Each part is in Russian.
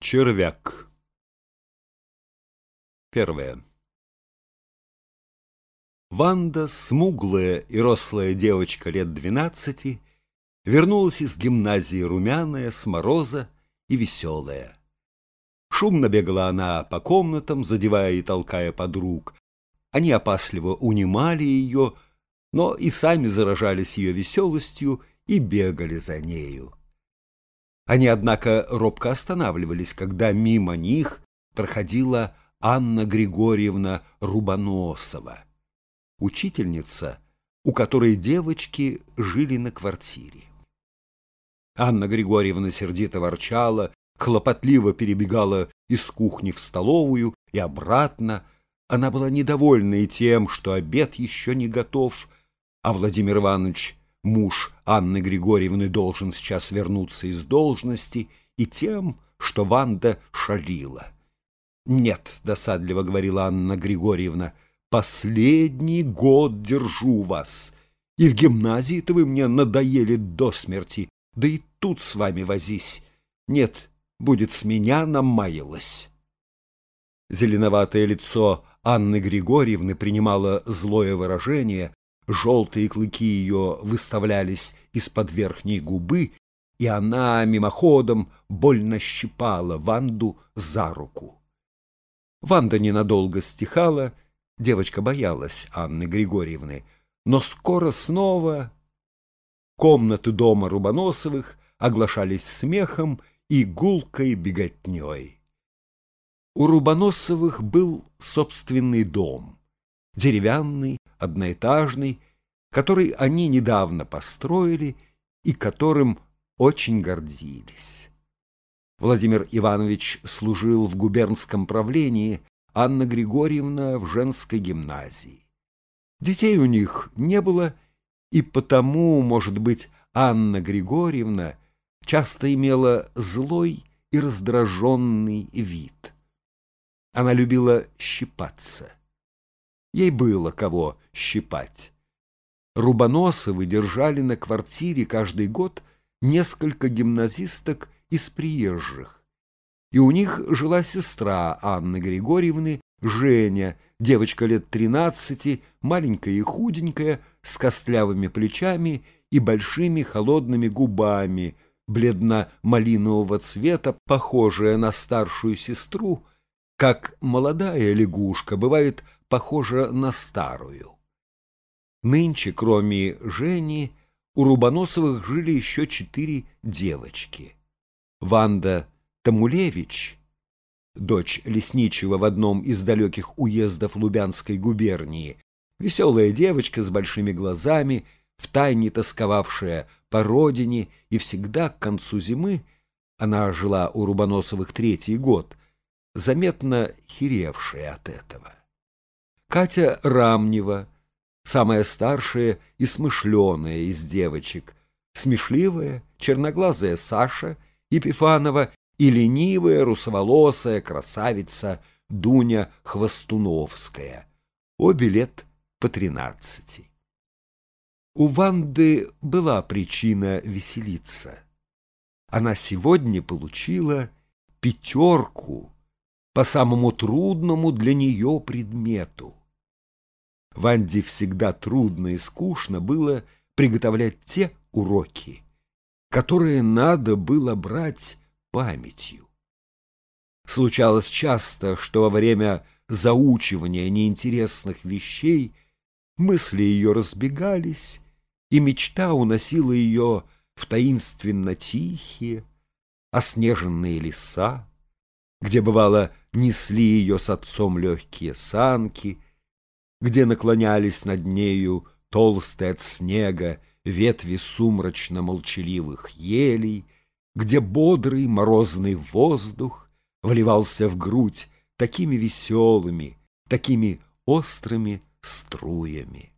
Червяк. Первое. Ванда, смуглая и рослая девочка лет 12, вернулась из гимназии румяная, с мороза и веселая. Шумно бегала она по комнатам, задевая и толкая подруг. Они опасливо унимали ее, но и сами заражались ее веселостью и бегали за нею. Они, однако, робко останавливались, когда мимо них проходила Анна Григорьевна Рубоносова, учительница, у которой девочки жили на квартире. Анна Григорьевна сердито ворчала, хлопотливо перебегала из кухни в столовую и обратно. Она была недовольна и тем, что обед еще не готов, а Владимир Иванович, муж Анны Григорьевны, должен сейчас вернуться из должности, и тем, что Ванда шалила. «Нет», — досадливо говорила Анна Григорьевна, — «последний год держу вас, и в гимназии-то вы мне надоели до смерти, да и тут с вами возись. Нет, будет с меня намаялась». Зеленоватое лицо Анны Григорьевны принимало злое выражение, желтые клыки ее выставлялись из-под верхней губы, и она мимоходом больно щипала Ванду за руку. Ванда ненадолго стихала, девочка боялась Анны Григорьевны, но скоро снова комнаты дома Рубоносовых оглашались смехом и гулкой беготней. У Рубоносовых был собственный дом, деревянный, одноэтажный, который они недавно построили и которым очень гордились. Владимир Иванович служил в губернском правлении, Анна Григорьевна в женской гимназии. Детей у них не было, и потому, может быть, Анна Григорьевна часто имела злой и раздраженный вид. Она любила щипаться. Ей было кого щипать. Рубоносовы держали на квартире каждый год несколько гимназисток из приезжих. И у них жила сестра Анны Григорьевны, Женя, девочка лет 13, маленькая и худенькая, с костлявыми плечами и большими холодными губами, бледно-малинового цвета, похожая на старшую сестру, как молодая лягушка бывает похожа на старую. Нынче, кроме Жени, у Рубоносовых жили еще 4 девочки. Ванда Тамулевич, дочь лесничего в одном из далеких уездов Лубянской губернии, веселая девочка с большими глазами, втайне тосковавшая по родине, и всегда к концу зимы, она жила у Рубоносовых 3-й год, заметно херевшая от этого. Катя Рамнева, самая старшая и смышленая из девочек, смешливая, черноглазая Саша Епифанова и ленивая, русоволосая красавица Дуня Хвостуновская, обе лет по 13. У Ванды была причина веселиться. Она сегодня получила 5 по самому трудному для нее предмету. Ванде всегда трудно и скучно было приготовлять те уроки, которые надо было брать памятью. Случалось часто, что во время заучивания неинтересных вещей мысли ее разбегались, и мечта уносила ее в таинственно тихие, оснеженные леса, где, бывало, несли ее с отцом легкие санки, где наклонялись над нею толстые от снега ветви сумрачно-молчаливых елей, где бодрый морозный воздух вливался в грудь такими веселыми, такими острыми струями.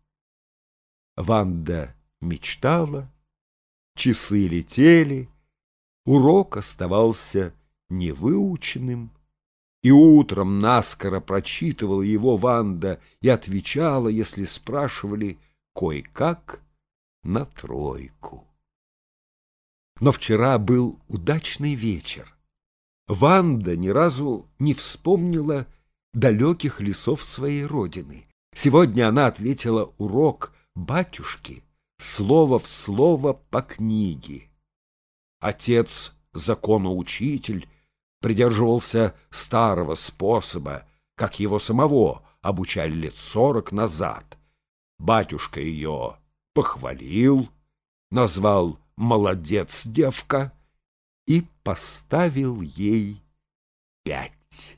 Ванда мечтала, часы летели, урок оставался невыученным, и утром наскоро прочитывала его Ванда и отвечала, если спрашивали, кое-как на 3. Но вчера был удачный вечер. Ванда ни разу не вспомнила далеких лесов своей родины. Сегодня она ответила урок батюшки слово в слово по книге. Отец, законоучитель, придерживался старого способа, как его самого обучали лет 40 назад. Батюшка ее похвалил, назвал «молодец, девка» и поставил ей 5.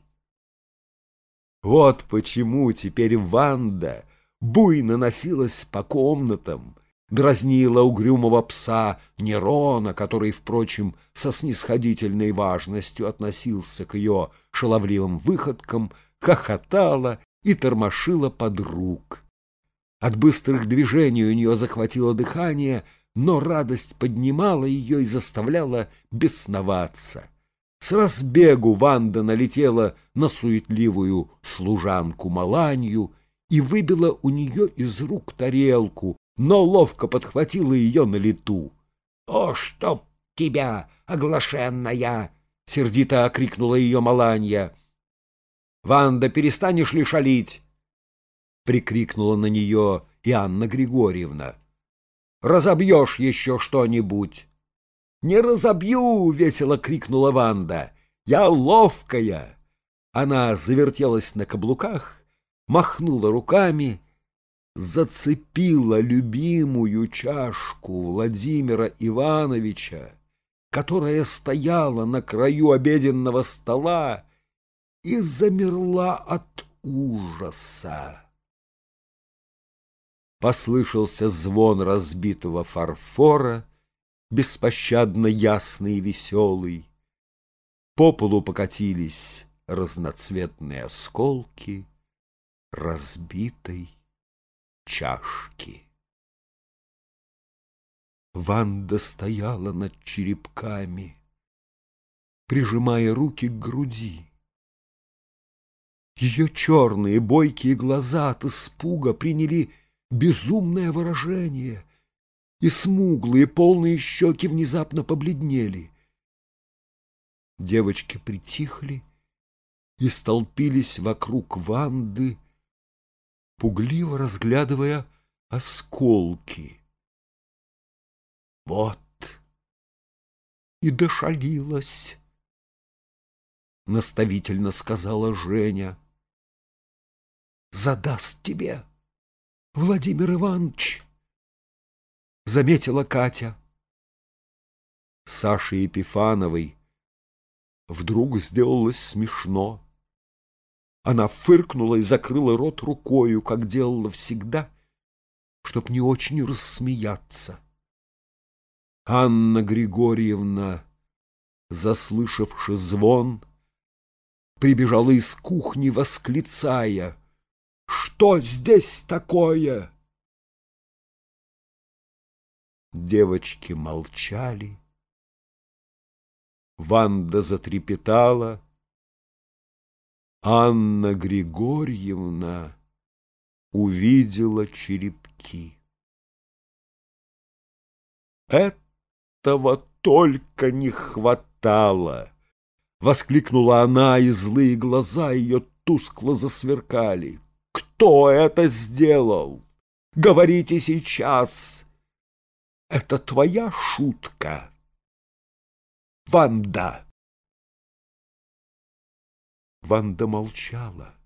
Вот почему теперь Ванда буйно носилась по комнатам, дразнила угрюмого пса Нерона, который, впрочем, со снисходительной важностью относился к ее шаловливым выходкам, хохотала и тормошила подруг. От быстрых движений у нее захватило дыхание, но радость поднимала ее и заставляла бесноваться. С разбегу Ванда налетела на суетливую служанку Маланью и выбила у нее из рук тарелку, но ловко подхватила ее на лету. — О, чтоб тебя, оглашенная! — сердито окрикнула ее Маланья. — Ванда, перестанешь ли шалить? — прикрикнула на нее и Анна Григорьевна. — Разобьешь еще что-нибудь. — Не разобью! — весело крикнула Ванда. — Я ловкая! Она завертелась на каблуках, махнула руками, зацепила любимую чашку Владимира Ивановича, которая стояла на краю обеденного стола, и замерла от ужаса. Послышался звон разбитого фарфора, беспощадно ясный и веселый. По полу покатились разноцветные осколки разбитой чашки. Ванда стояла над черепками, прижимая руки к груди. Ее черные бойкие глаза от испуга приняли безумное выражение, и смуглые полные щеки внезапно побледнели. Девочки притихли и столпились вокруг Ванды, пугливо разглядывая осколки. — Вот и дошалилась, — наставительно сказала Женя. — Задаст тебе, Владимир Иванович, — заметила Катя. Саше Епифановой вдруг сделалось смешно. Она фыркнула и закрыла рот рукою, как делала всегда, чтоб не очень рассмеяться. Анна Григорьевна, заслышавши звон, прибежала из кухни, восклицая: «Что здесь такое?» Девочки молчали. Ванда затрепетала. Анна Григорьевна увидела черепки. «Этого только не хватало!» — воскликнула она, и злые глаза ее тускло засверкали. «Кто это сделал? Говорите сейчас! Это твоя шутка, Ванда?» Ванда молчала.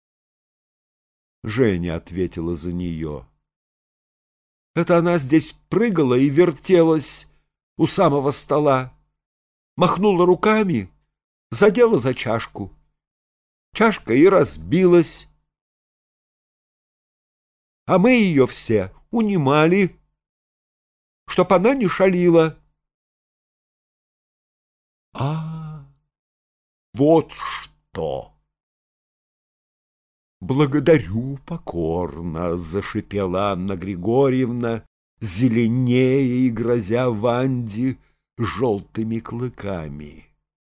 Женя ответила за нее. «Это она здесь прыгала и вертелась у самого стола, махнула руками, задела за чашку. Чашка и разбилась. А мы ее все унимали, чтоб она не шалила». «А, вот что!» «Благодарю покорно», — зашипела Анна Григорьевна, зеленея и грозя Ванде желтыми клыками.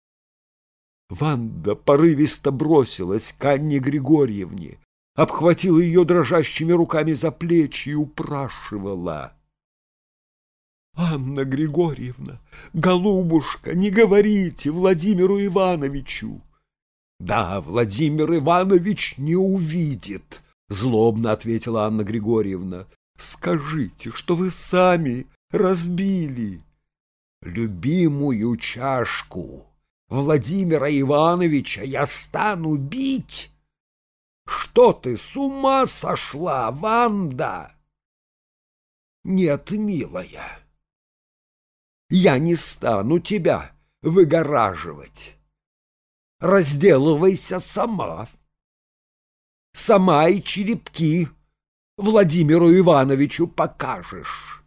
Ванда порывисто бросилась к Анне Григорьевне, обхватила ее дрожащими руками за плечи и упрашивала: Анна Григорьевна, голубушка, не говорите Владимиру Ивановичу. Да, Владимир Иванович не увидит, злобно ответила Анна Григорьевна. Скажите, что вы сами разбили любимую чашку Владимира Ивановича. Я стану бить? Что ты, с ума сошла, Ванда? Нет, милая, я не стану тебя выгораживать. Разделывайся сама. Сама и черепки Владимиру Ивановичу покажешь.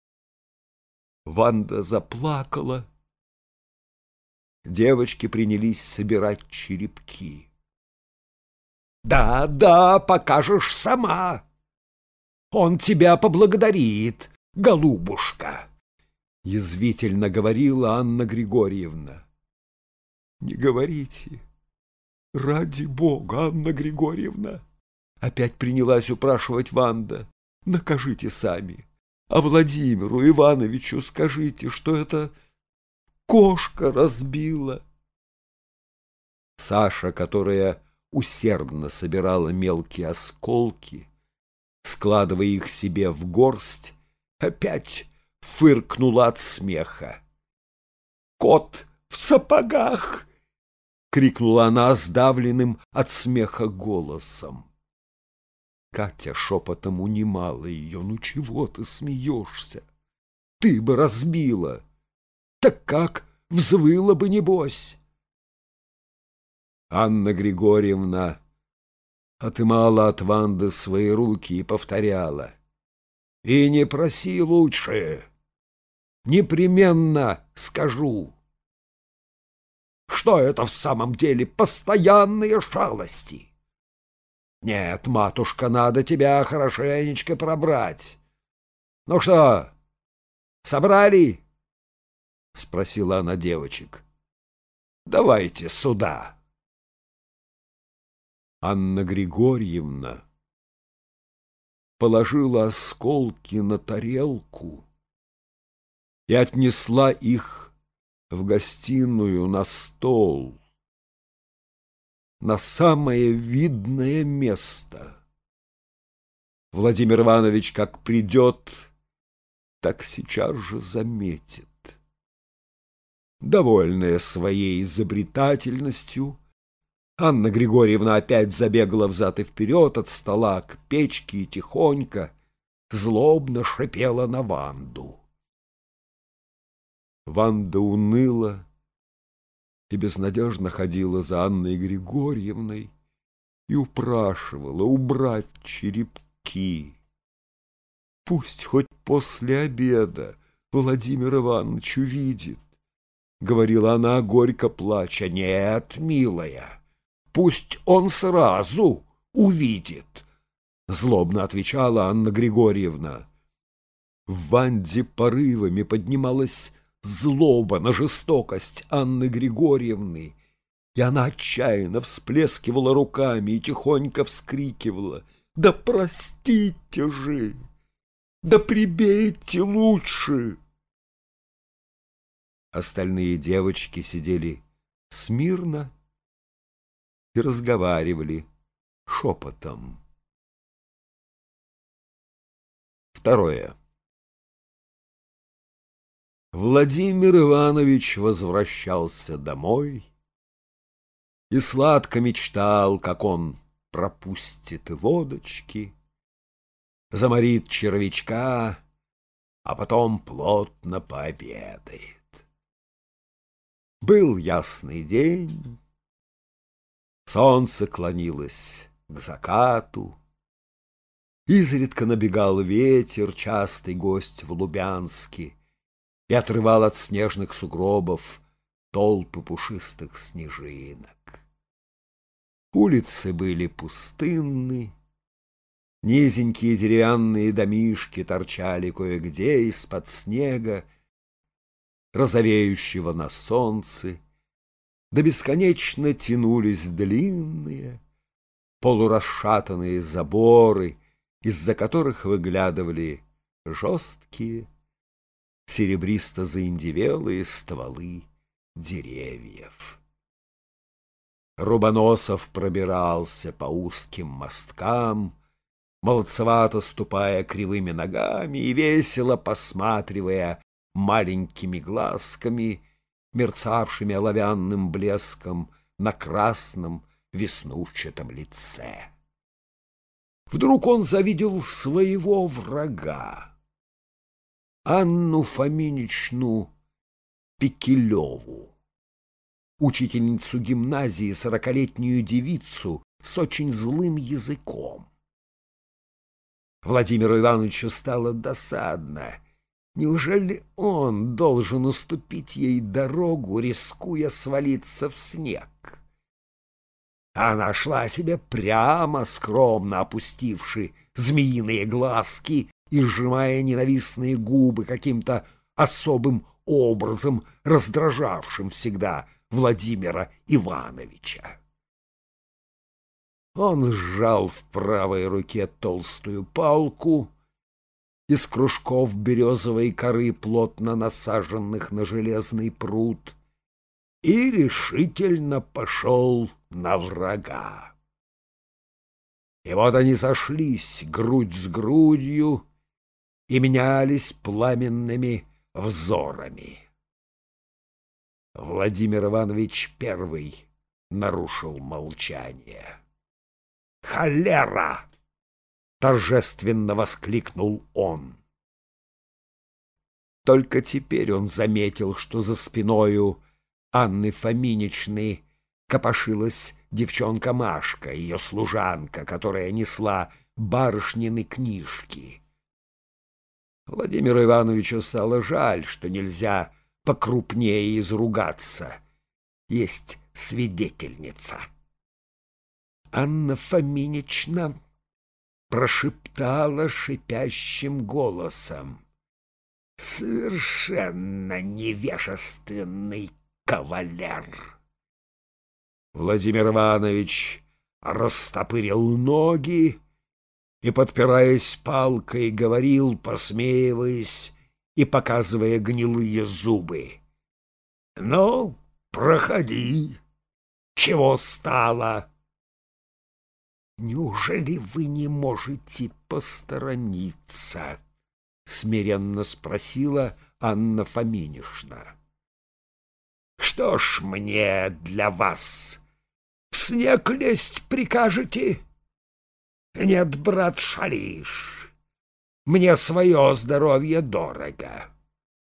Ванда заплакала. Девочки принялись собирать черепки. Да, да, покажешь сама. Он тебя поблагодарит, голубушка, язвительно говорила Анна Григорьевна. Не говорите, ради Бога, Анна Григорьевна, опять принялась упрашивать Ванда. Накажите сами, а Владимиру Ивановичу скажите, что это кошка разбила. Саша, которая усердно собирала мелкие осколки, складывая их себе в горсть, опять фыркнула от смеха. «Кот в сапогах!» — крикнула она сдавленным от смеха голосом. Катя шепотом унимала ее. «Ну чего ты смеешься? Ты бы разбила! Так как, взвыла бы, небось!» Анна Григорьевна отымала от Ванды свои руки и повторяла: «И не проси лучше, непременно скажу». Что это в самом деле постоянные шалости? Нет, матушка, надо тебя хорошенечко пробрать. Ну что, собрали? — спросила она девочек. — Давайте сюда. Анна Григорьевна положила осколки на тарелку и отнесла их в гостиную на стол, на самое видное место. Владимир Иванович как придет, так сейчас же заметит. Довольная своей изобретательностью, Анна Григорьевна опять забегала взад и вперед от стола к печке и тихонько, злобно шипела на Ванду. Ванда уныла и безнадежно ходила за Анной Григорьевной и упрашивала убрать черепки. Пусть хоть после обеда Владимир Иванович увидит, — говорила она, горько плача. — Нет, милая, пусть он сразу увидит, — злобно отвечала Анна Григорьевна. В Ванде порывами поднималась злоба на жестокость Анны Григорьевны, и она отчаянно всплескивала руками и тихонько вскрикивала: «Да простите же! Да прибейте лучше!» Остальные девочки сидели смирно и разговаривали шепотом. Второе. Владимир Иванович возвращался домой и сладко мечтал, как он пропустит водочки, заморит червячка, а потом плотно пообедает. Был ясный день, солнце клонилось к закату, изредка набегал ветер, частый гость в Лубянске, и отрывал от снежных сугробов толпы пушистых снежинок. Улицы были пустынны, низенькие деревянные домишки торчали кое-где из-под снега, розовеющего на солнце, да бесконечно тянулись длинные, полурасшатанные заборы, из-за которых выглядывали жесткие, серебристо заиндевелые стволы деревьев. Рубоносов пробирался по узким мосткам, молодцевато ступая кривыми ногами и весело посматривая маленькими глазками, мерцавшими оловянным блеском на красном веснушчатом лице. Вдруг он завидел своего врага, Анну Фоминичну Пикилеву, учительницу гимназии, 40-летнюю девицу с очень злым языком. Владимиру Ивановичу стало досадно. Неужели он должен уступить ей дорогу, рискуя свалиться в снег? Она шла себе прямо, скромно опустивши змеиные глазки и сжимая ненавистные губы каким-то особым образом, раздражавшим всегда Владимира Ивановича. Он сжал в правой руке толстую палку из кружков березовой коры, плотно насаженных на железный пруд, и решительно пошел на врага. И вот они сошлись грудь с грудью и менялись пламенными взорами. Владимир Иванович первый нарушил молчание. «Холера!» — торжественно воскликнул он. Только теперь он заметил, что за спиною Анны Фоминичны копошилась девчонка Машка, ее служанка, которая несла барышнины книжки. Владимиру Ивановичу стало жаль, что нельзя покрупнее изругаться. Есть свидетельница. Анна Фоминична прошептала шипящим голосом: «Совершенно невежественный кавалер!» Владимир Иванович растопырил ноги и, подпираясь палкой, говорил, посмеиваясь и показывая гнилые зубы: «Ну, проходи, чего стало?» «Неужели вы не можете посторониться?» — смиренно спросила Анна Фоминишна. «Что ж мне для вас? В снег лезть прикажете? Нет, брат, шалишь. Мне свое здоровье дорого.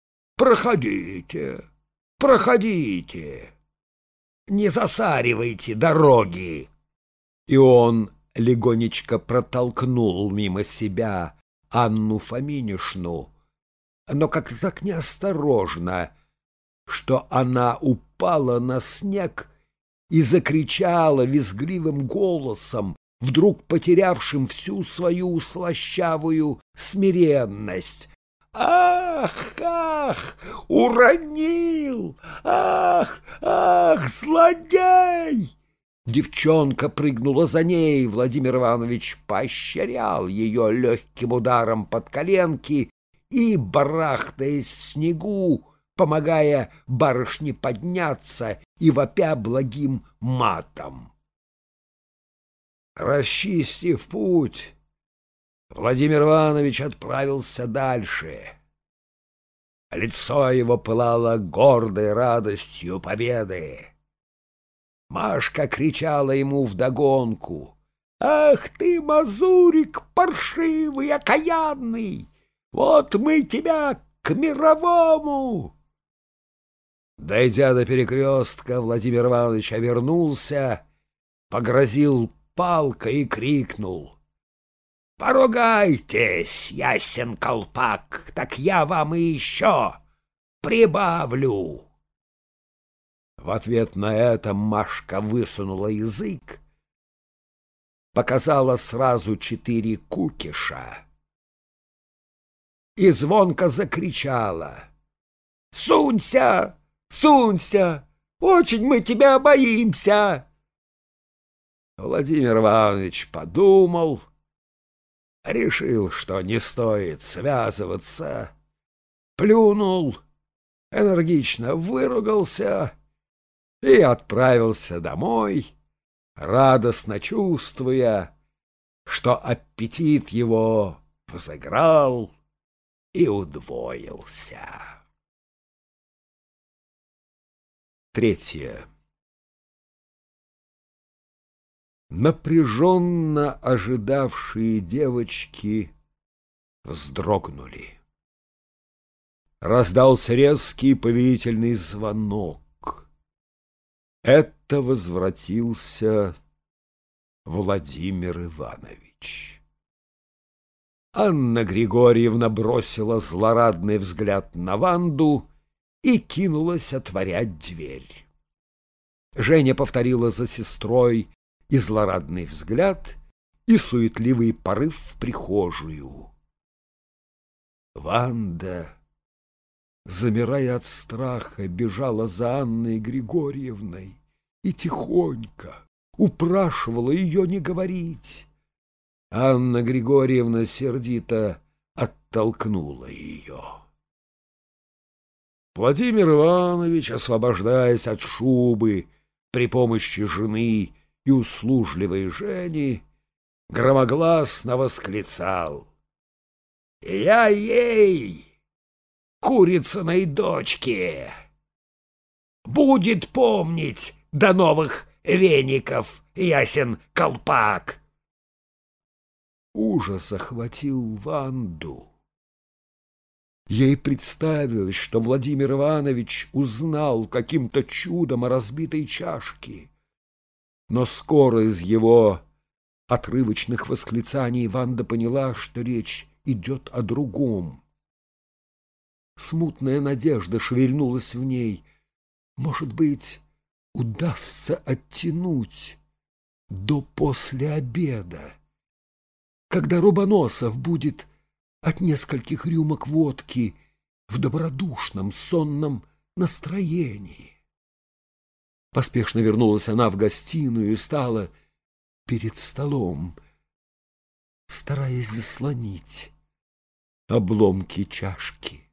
Проходите, проходите. Не засаривайте дороги». И он легонечко протолкнул мимо себя Анну Фоминишну, но как-то так неосторожно, что она упала на снег и закричала визгливым голосом, вдруг потерявшим всю свою слащавую смиренность: «Ах, ах, уронил! Ах, ах, злодей!» Девчонка прыгнула за ней. Владимир Иванович поощрял ее легким ударом под коленки и, барахтаясь в снегу, помогая барышне подняться и вопя благим матом. Расчистив путь, Владимир Иванович отправился дальше. Лицо его пылало гордой радостью победы. Машка кричала ему вдогонку: «Ах ты, мазурик паршивый, окаянный! Вот мы тебя к мировому!» Дойдя до перекрестка, Владимир Иванович обернулся, погрозил палкой и крикнул: «Поругайтесь, ясен колпак, так я вам и еще прибавлю!» В ответ на это Машка высунула язык, показала сразу 4 кукиша и звонко закричала: «Сунься! Сунься! Очень мы тебя боимся!» Владимир Иванович подумал, решил, что не стоит связываться, плюнул, энергично выругался и отправился домой, радостно чувствуя, что аппетит его взыграл и удвоился. Третье. Напряженно ожидавшие девочки вздрогнули. Раздался резкий повелительный звонок. Это возвратился Владимир Иванович. Анна Григорьевна бросила злорадный взгляд на Ванду и кинулась отворять дверь. Женя повторила за сестрой и злорадный взгляд, и суетливый порыв в прихожую. Ванда, замирая от страха, бежала за Анной Григорьевной и тихонько упрашивала ее не говорить. Анна Григорьевна сердито оттолкнула ее. Владимир Иванович, освобождаясь от шубы при помощи жены и услужливой Жени, громогласно восклицал: «Я ей, курицыной дочке, будет помнить до новых веников ясен колпак!» Ужас охватил Ванду. Ей представилось, что Владимир Иванович узнал каким-то чудом о разбитой чашке, но скоро из его отрывочных восклицаний Ванда поняла, что речь идет о другом. Смутная надежда шевельнулась в ней. Может быть, удастся оттянуть до после обеда, когда Рубоносов будет от нескольких рюмок водки в добродушном, сонном настроении. Поспешно вернулась она в гостиную и стала перед столом, стараясь заслонить обломки чашки.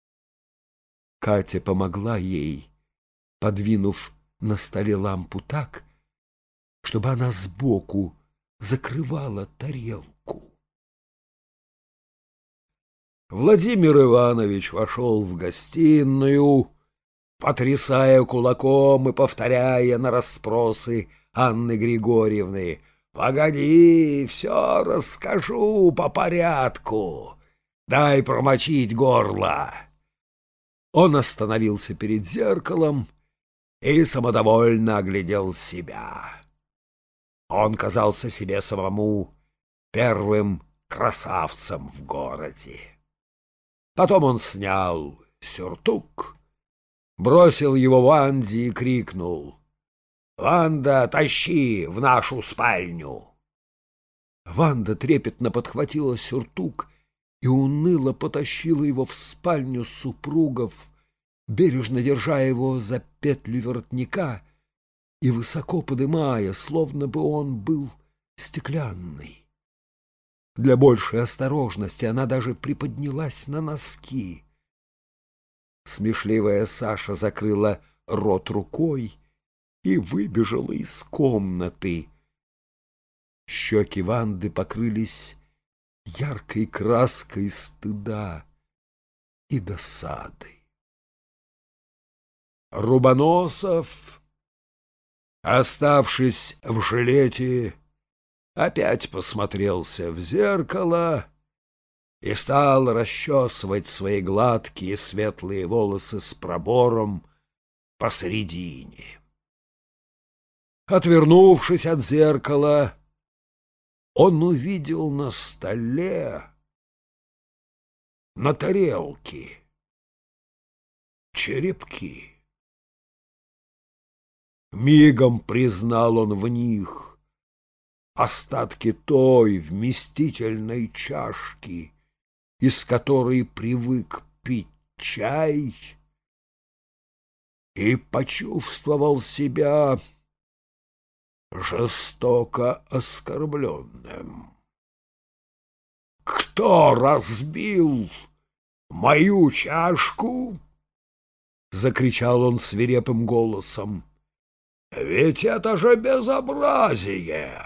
Катя помогла ей, подвинув на столе лампу так, чтобы она сбоку закрывала тарелку. Владимир Иванович вошел в гостиную, потрясая кулаком и повторяя на расспросы Анны Григорьевны: «Погоди, все расскажу по порядку, дай промочить горло». Он остановился перед зеркалом и самодовольно оглядел себя. Он казался себе самому первым красавцем в городе. Потом он снял сюртук, бросил его Ванде и крикнул: «Ванда, тащи в нашу спальню!» Ванда трепетно подхватила сюртук и уныло потащила его в спальню супругов, бережно держа его за петлю воротника и высоко подымая, словно бы он был стеклянный. Для большей осторожности она даже приподнялась на носки. Смешливая Саша закрыла рот рукой и выбежала из комнаты. Щеки Ванды покрылись яркой краской стыда и досады. Рубоносов, оставшись в жилете, опять посмотрелся в зеркало и стал расчесывать свои гладкие светлые волосы с пробором посредине. Отвернувшись от зеркала, он увидел на столе, на тарелке, черепки. Мигом признал он в них остатки той вместительной чашки, из которой привык пить чай, и почувствовал себя жестоко оскорбленным. Кто разбил мою чашку? — закричал он свирепым голосом. — Ведь это же безобразие!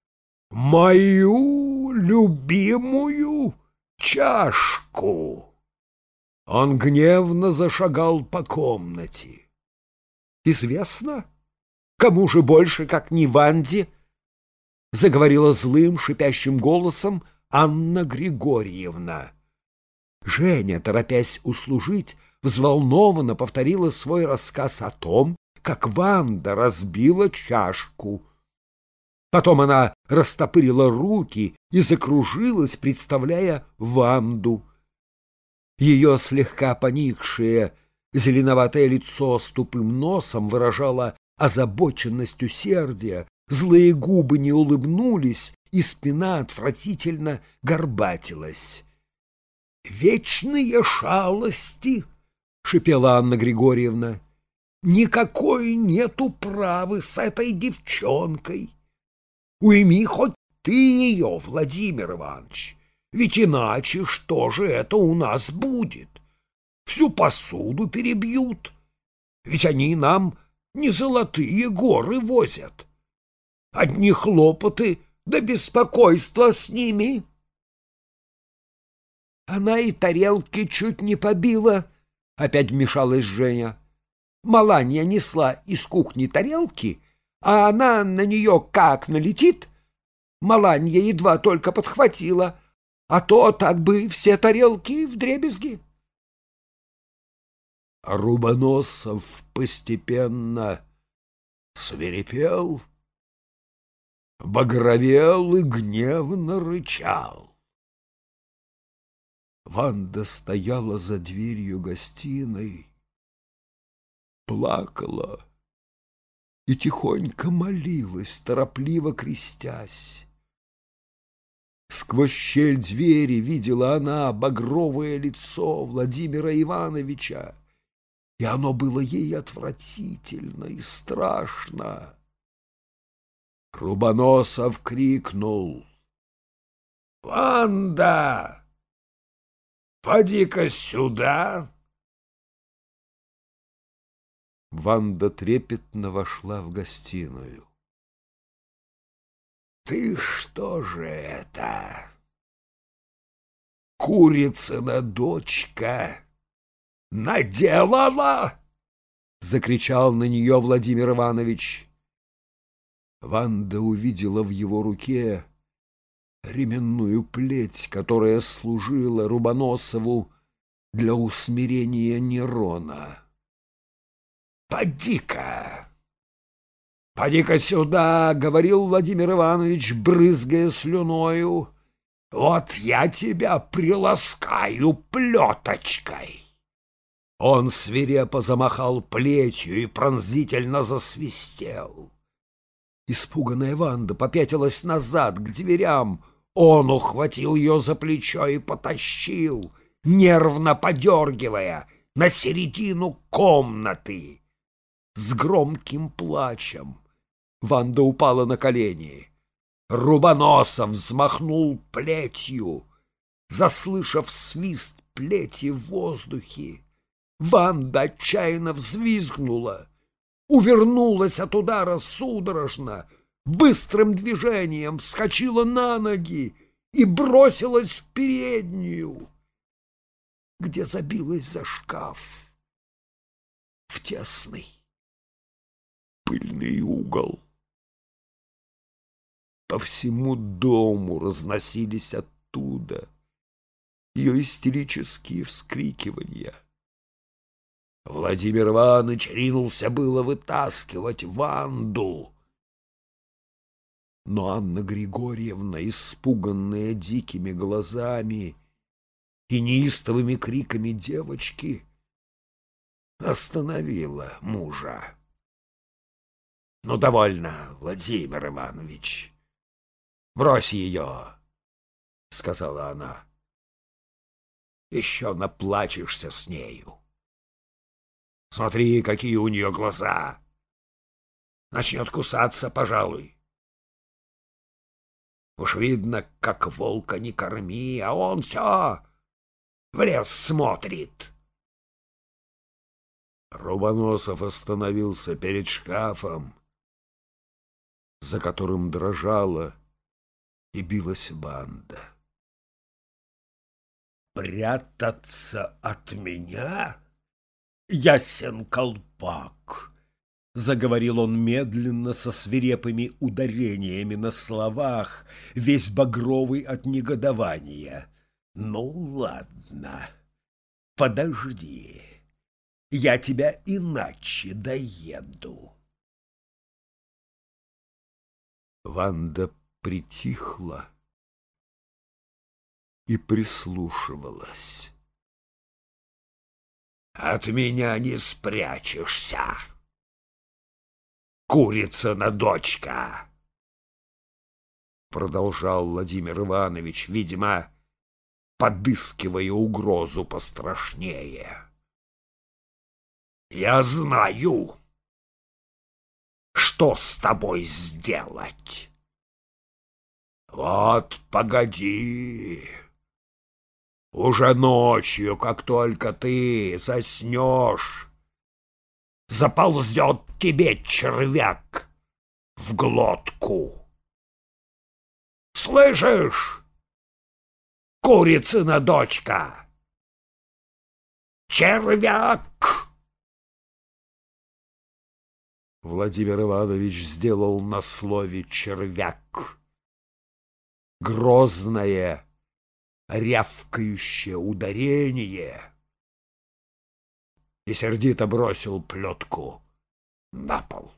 Мою любимую чашку! Он гневно зашагал по комнате. «Известно, кому же больше, как не Ванде?» — заговорила злым, шипящим голосом Анна Григорьевна. Женя, торопясь услужить, взволнованно повторила свой рассказ о том, как Ванда разбила чашку. Потом она растопырила руки и закружилась, представляя Ванду. Ее слегка поникшее зеленоватое лицо с тупым носом выражало озабоченность усердия, злые губы не улыбнулись, и спина отвратительно горбатилась. «Вечные шалости!» — шипела Анна Григорьевна. «Никакой нету правы с этой девчонкой. Уйми хоть ты ее, Владимир Иванович. Ведь иначе что же это у нас будет? Всю посуду перебьют. Ведь они нам не золотые горы возят. Одни хлопоты да беспокойство с ними». «Она и тарелки чуть не побила», — опять вмешалась Женя. «Маланья несла из кухни тарелки, а она на нее как налетит. Маланья едва только подхватила, а то так бы все тарелки вдребезги». Рубоносов постепенно свирепел, багровел и гневно рычал. Ванда стояла за дверью гостиной, плакала и тихонько молилась, торопливо крестясь. Сквозь щель двери видела она багровое лицо Владимира Ивановича, и оно было ей отвратительно и страшно. Рубоносов крикнул: «Ванда, поди-ка сюда!» Ванда трепетно вошла в гостиную. «Ты что же это, курицына дочка, наделала?» — закричал на нее Владимир Иванович. Ванда увидела в его руке ременную плеть, которая служила Рубоносову для усмирения Нерона. «Поди-ка! Поди-ка сюда!» — говорил Владимир Иванович, брызгая слюною. «Вот я тебя приласкаю плеточкой!» Он свирепо замахал плетью и пронзительно засвистел. Испуганная Ванда попятилась назад, к дверям. Он ухватил ее за плечо и потащил, нервно подергивая, на середину комнаты. С громким плачем Ванда упала на колени. Рубоносов взмахнул плетью. Заслышав свист плети в воздухе, Ванда отчаянно взвизгнула, увернулась от удара судорожно, быстрым движением вскочила на ноги и бросилась в переднюю, где забилась за шкаф в тесный пыльный угол. По всему дому разносились оттуда ее истерические вскрикивания. Владимир Иванович ринулся было вытаскивать Ванду, но Анна Григорьевна, испуганная дикими глазами и неистовыми криками девочки, остановила мужа. «Ну, довольно, Владимир Иванович, брось ее», — сказала она. «Еще наплачешься с нею. Смотри, какие у нее глаза. Начнет кусаться, пожалуй. Уж видно, как волка не корми, а он все в лес смотрит. Рубоносов остановился перед шкафом, за которым дрожала и билась Ванда. «Прятаться от меня, ясен колпак!» — заговорил он медленно, со свирепыми ударениями на словах, весь багровый от негодования. «Ну, ладно, подожди, я тебя иначе доеду». Ванда притихла и прислушивалась. «От меня не спрячешься, курицына дочка!» Продолжал Владимир Иванович, видимо, подыскивая угрозу пострашнее. «Я знаю, что с тобой сделать. Вот погоди, уже ночью, как только ты заснешь, заползет тебе червяк в глотку. Слышишь, курицына дочка? Червяк!» Владимир Иванович сделал на слове «червяк» грозное, рявкающее ударение и сердито бросил плетку на пол.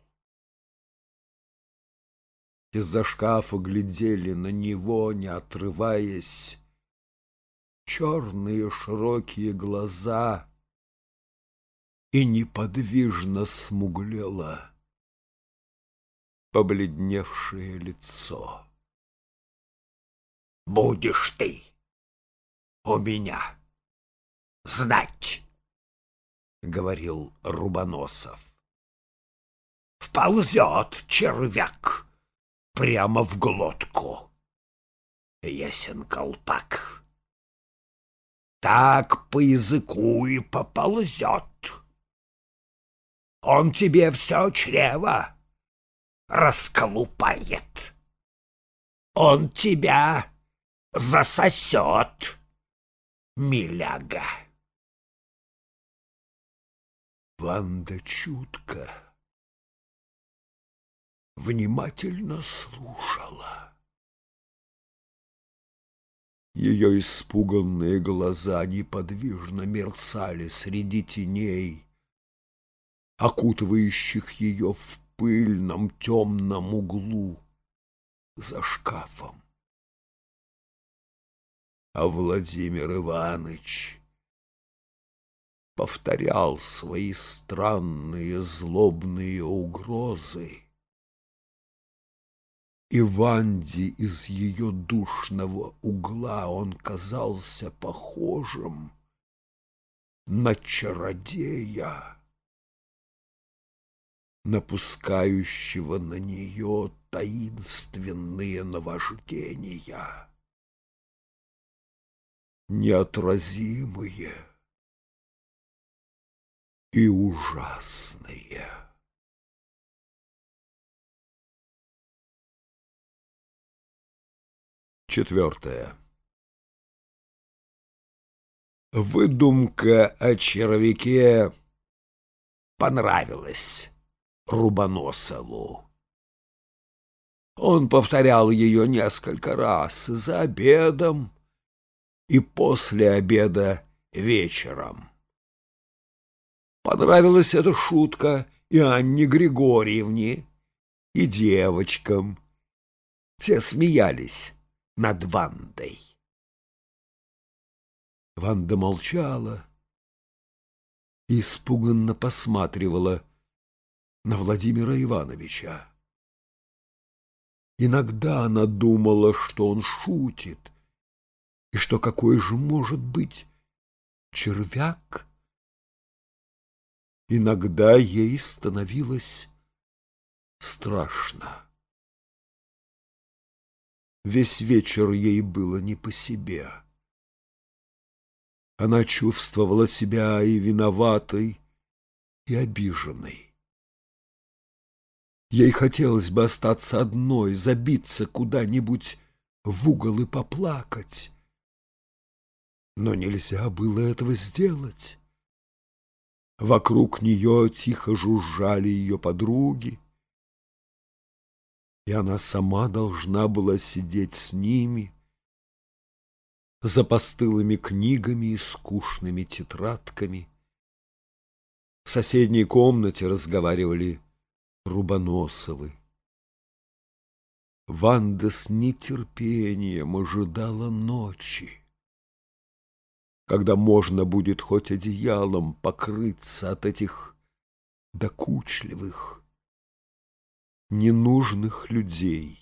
Из-за шкафа глядели на него, не отрываясь, черные широкие глаза, и неподвижно смуглело побледневшее лицо. «Будешь ты у меня знать, — говорил Рубоносов. — Вползет червяк прямо в глотку, ясен колпак. Так по языку и поползет. Он тебе все чрево расколупает. Он тебя засосет, миляга». Ванда чутко, внимательно слушала. Ее испуганные глаза неподвижно мерцали среди теней, окутывающих ее в пыльном темном углу за шкафом. А Владимир Иванович повторял свои странные злобные угрозы, и Ванде из ее душного угла он казался похожим на чародея, напускающего на нее таинственные наваждения, неотразимые и ужасные. Четвертое. Выдумка о червяке понравилась Рубоносову. Он повторял ее несколько раз за обедом и после обеда вечером. Понравилась эта шутка и Анне Григорьевне, и девочкам. Все смеялись над Вандой. Ванда молчала и испуганно посматривала на Владимира Ивановича. Иногда она думала, что он шутит, и что какой же может быть червяк. Иногда ей становилось страшно. Весь вечер ей было не по себе. Она чувствовала себя и виноватой, и обиженной. Ей хотелось бы остаться одной, забиться куда-нибудь в угол и поплакать. Но нельзя было этого сделать. Вокруг нее тихо жужжали ее подруги, и она сама должна была сидеть с ними за постылыми книгами и скучными тетрадками. В соседней комнате разговаривали Рубоносовы. Ванда с нетерпением ожидала ночи, когда можно будет хоть одеялом покрыться от этих докучливых, ненужных людей.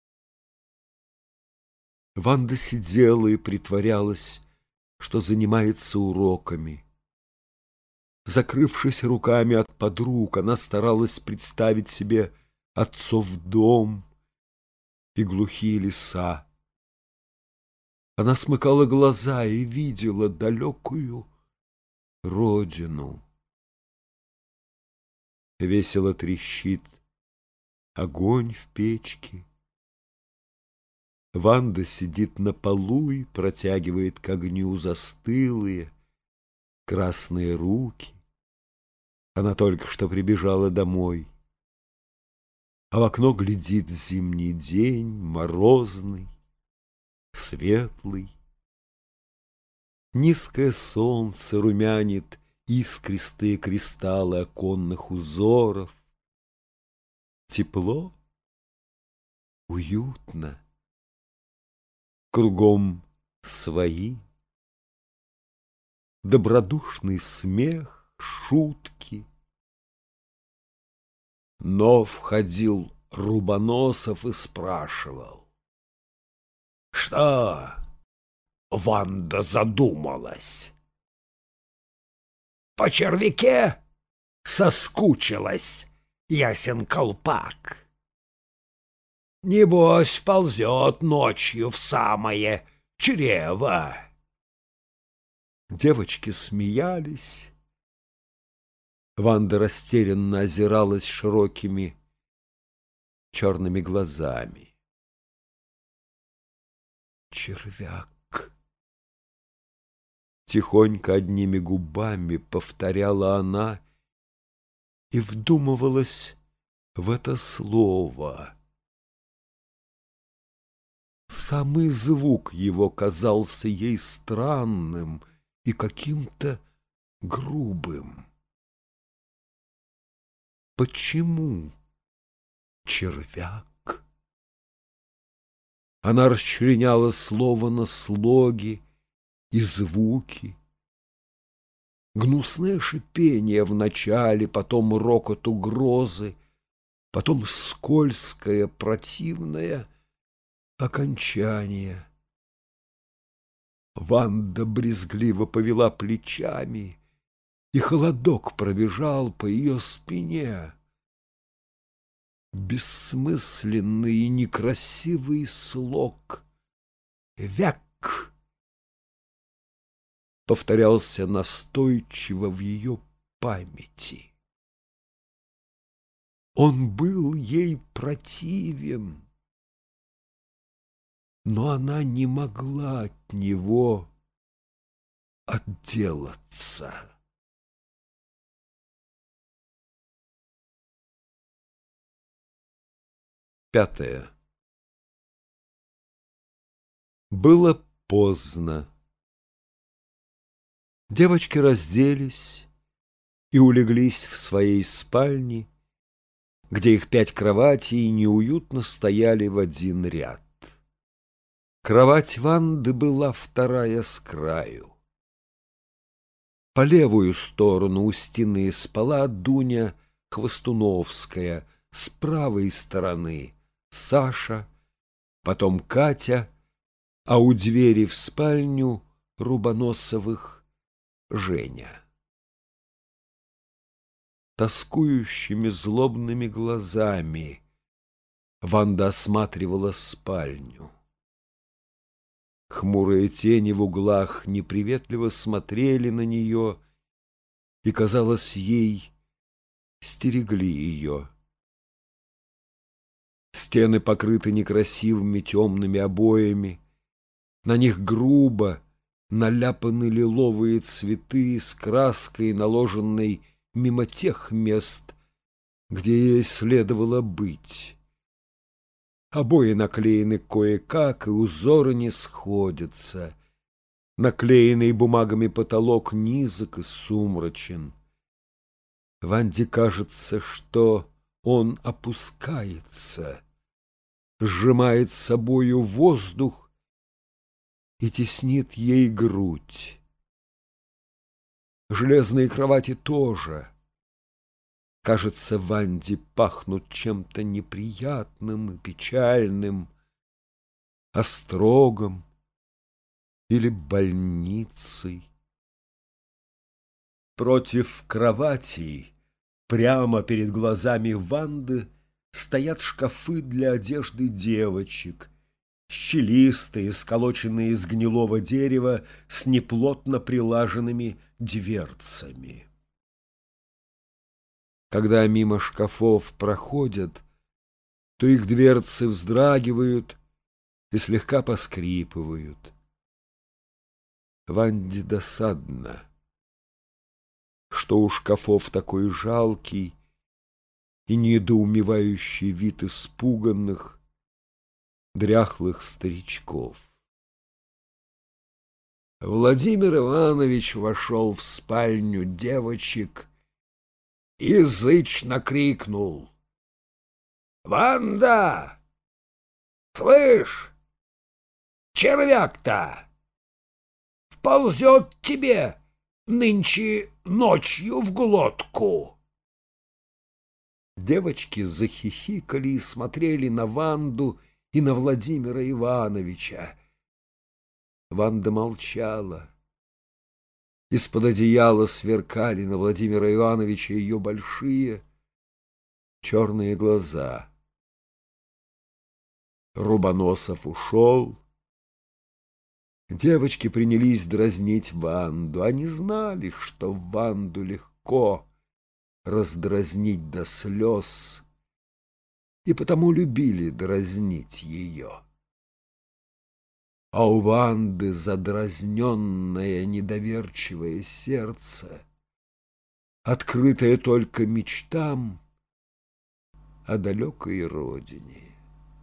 Ванда сидела и притворялась, что занимается уроками. Закрывшись руками от подруг, она старалась представить себе отцов дом и глухие леса. Она смыкала глаза и видела далекую родину. Весело трещит огонь в печке. Ванда сидит на полу и протягивает к огню застылые красные руки. Она только что прибежала домой, а в окно глядит зимний день, морозный, светлый. Низкое солнце румянит искристые кристаллы оконных узоров. Тепло, уютно. Кругом свои. Добродушный смех, шутки. Но входил Рубоносов и спрашивал: «Что, Ванда задумалась? По червяке соскучилась, ясен колпак. Небось, ползет ночью в самое чрево». Девочки смеялись. Ванда растерянно озиралась широкими черными глазами. «Червяк!» Тихонько одними губами повторяла она и вдумывалась в это слово. Самый звук его казался ей странным и каким-то грубым. Почему червяк? Она расчленяла слово на слоги и звуки. Гнусное шипение вначале, потом рокот угрозы, потом скользкое, противное окончание. Ванда брезгливо повела плечами, и холодок пробежал по ее спине. Бессмысленный и некрасивый слог «вяк» повторялся настойчиво в ее памяти. Он был ей противен, но она не могла от него отделаться. Пятое. Было поздно. Девочки разделись и улеглись в своей спальне, где их 5 кроватей неуютно стояли в один ряд. Кровать Ванды была вторая с краю. По левую сторону у стены спала Дуня Хвостуновская, с правой стороны Саша, потом Катя, а у двери в спальню Рубоносовых Женя. Тоскующими злобными глазами Ванда осматривала спальню. Хмурые тени в углах неприветливо смотрели на нее, и, казалось ей, стерегли ее. Стены покрыты некрасивыми темными обоями, на них грубо наляпаны лиловые цветы с краской, наложенной мимо тех мест, где ей следовало быть. Обои наклеены кое-как, и узоры не сходятся. Наклеенный бумагами потолок низок и сумрачен. Ванде кажется, что он опускается, сжимает с собою воздух и теснит ей грудь. Железные кровати тоже, кажется, Ванде пахнут чем-то неприятным и печальным, острогом или больницей. Против кровати, прямо перед глазами Ванды, стоят шкафы для одежды девочек, щелистые, сколоченные из гнилого дерева с неплотно прилаженными дверцами. Когда мимо шкафов проходят, то их дверцы вздрагивают и слегка поскрипывают. Ванде досадно, что у шкафов такой жалкий и недоумевающий вид испуганных, дряхлых старичков. Владимир Иванович вошел в спальню девочек и зычно крикнул: «Ванда! Слышь, червяк-то вползет тебе нынче ночью в глотку!» Девочки захихикали и смотрели на Ванду и на Владимира Ивановича. Ванда молчала. Из-под одеяла сверкали на Владимира Ивановича ее большие черные глаза. Рубоносов ушел. Девочки принялись дразнить Ванду. Они знали, что Ванду легко раздразнить до слез, и потому любили дразнить ее. А у Ванды задразненное недоверчивое сердце, открытое только мечтам о далекой родине.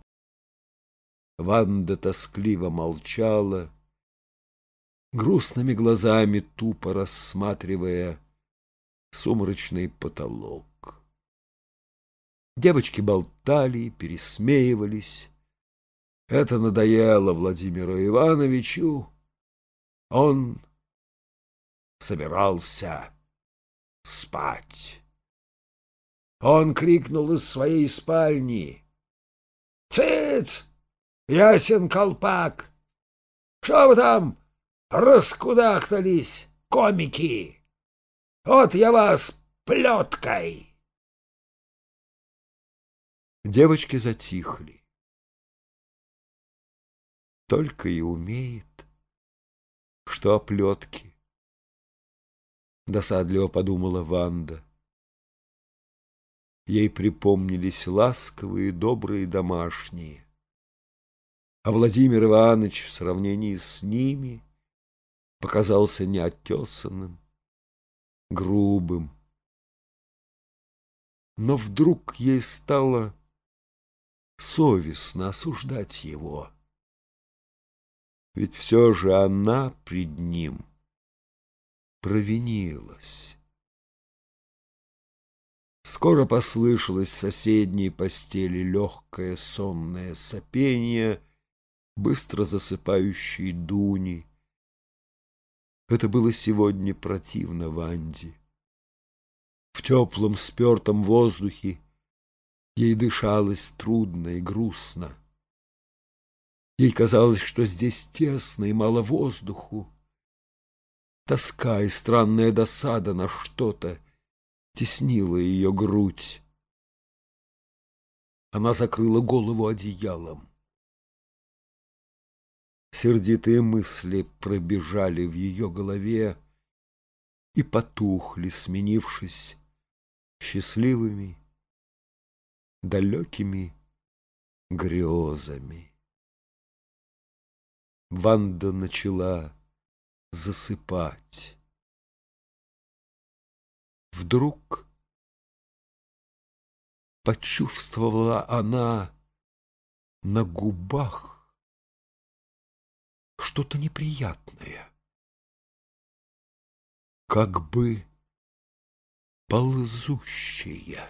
Ванда тоскливо молчала, грустными глазами тупо рассматривая сумрачный потолок. Девочки болтали, пересмеивались. Это надоело Владимиру Ивановичу. Он собирался спать. Он крикнул из своей спальни: «Цыц, ясен колпак! Что вы там раскудахтались, комики? Вот я вас плеткой!» Девочки затихли. Только и умеет, что оплетки, — досадливо подумала Ванда. Ей припомнились ласковые, добрые домашние, а Владимир Иванович в сравнении с ними показался неотесанным, грубым. Но вдруг ей стало совестно осуждать его. Ведь все же она пред ним провинилась. Скоро послышалось в соседней постели легкое сонное сопение быстро засыпающей Дуни. Это было сегодня противно Ванде. В теплом спертом воздухе ей дышалось трудно и грустно. Ей казалось, что здесь тесно и мало воздуху. Тоска и странная досада на что-то теснила ее грудь. Она закрыла голову одеялом. Сердитые мысли пробежали в ее голове и потухли, сменившись счастливыми, далекими грезами. Ванда начала засыпать. Вдруг почувствовала она на губах что-то неприятное, как бы ползущее.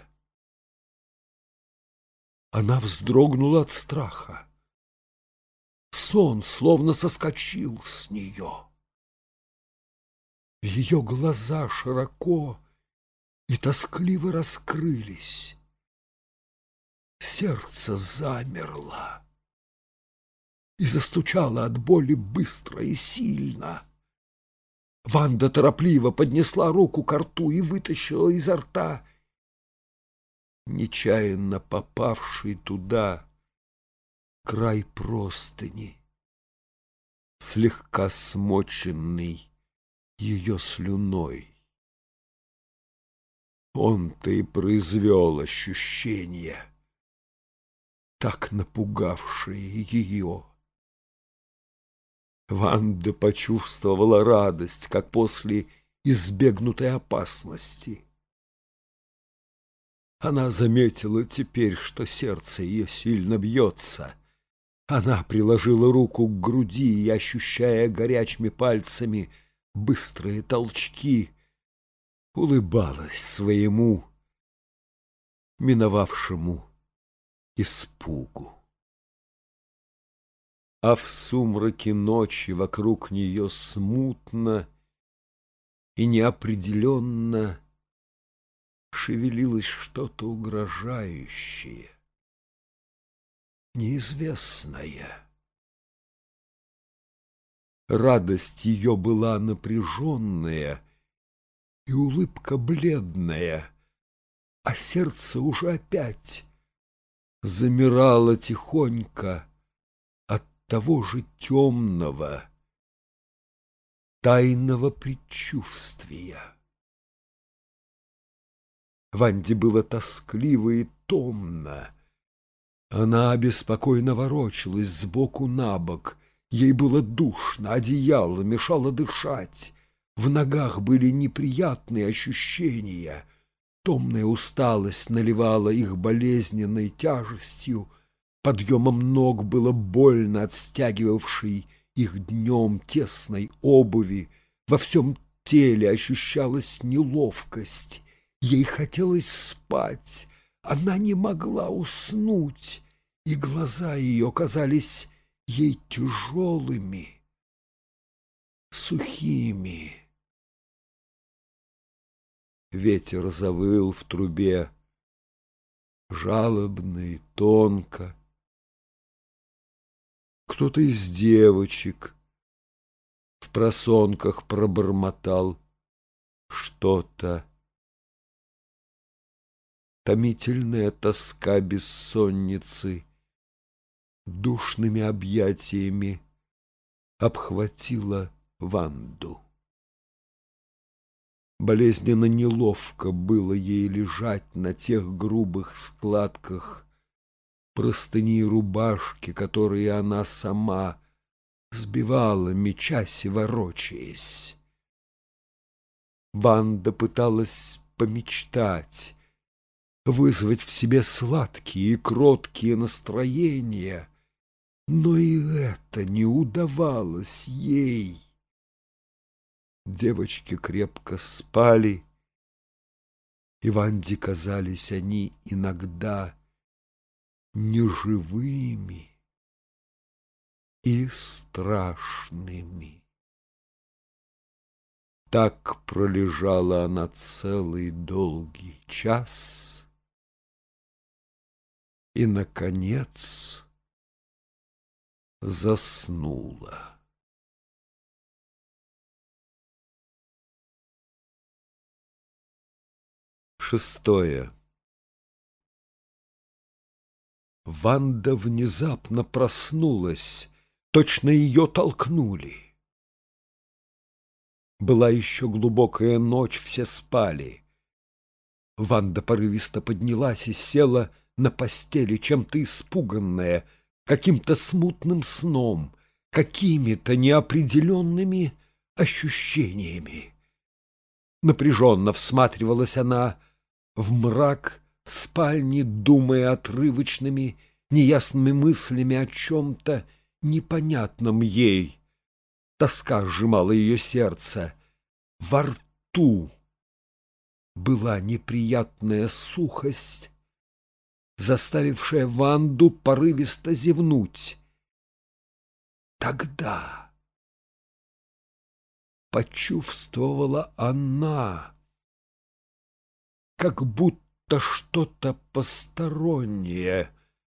Она вздрогнула от страха. Сон словно соскочил с нее. Ее глаза широко и тоскливо раскрылись. Сердце замерло и застучало от боли быстро и сильно. Ванда торопливо поднесла руку ко рту и вытащила изо рта нечаянно попавший туда край простыни, слегка смоченный ее слюной. Он-то и произвел ощущение, так напугавшее ее. Ванда почувствовала радость, как после избегнутой опасности. Она заметила теперь, что сердце ее сильно бьется. Она приложила руку к груди и, ощущая горячими пальцами быстрые толчки, улыбалась своему миновавшему испугу. А в сумраке ночи вокруг нее смутно и неопределенно шевелилось что-то угрожающее, неизвестное. Радость ее была напряженная и улыбка бледная, а сердце уже опять замирало тихонько от того же темного, тайного предчувствия. Ванде было тоскливо и томно. Она беспокойно ворочалась сбоку на бок. Ей было душно, одеяло мешало дышать. В ногах были неприятные ощущения. Томная усталость наливала их болезненной тяжестью. Подъемом ног было больно от стягивавшей их днем тесной обуви. Во всем теле ощущалась неловкость. Ей хотелось спать, она не могла уснуть, и глаза ее казались ей тяжелыми, сухими. Ветер завыл в трубе жалобно и тонко. Кто-то из девочек в просонках пробормотал что-то. Томительная тоска бессонницы душными объятиями обхватила Ванду. Болезненно неловко было ей лежать на тех грубых складках простыни и рубашки, которые она сама сбивала, мечась и ворочаясь. Ванда пыталась помечтать, вызвать в себе сладкие и кроткие настроения, но и это не удавалось ей. Девочки крепко спали, и Ванде казались они иногда неживыми и страшными. Так пролежала она целый долгий час и, наконец, заснула. Шестое. Ванда внезапно проснулась точно ее толкнули. Была еще глубокая ночь, все спали. Ванда порывисто поднялась и села на постели, чем-то испуганная, каким-то смутным сном, какими-то неопределенными ощущениями. Напряженно всматривалась она в мрак спальни, думая отрывочными, неясными мыслями о чем-то непонятном ей. Тоска сжимала ее сердце. Во рту была неприятная сухость, заставившая Ванду порывисто зевнуть. Тогда почувствовала она, как будто что-то постороннее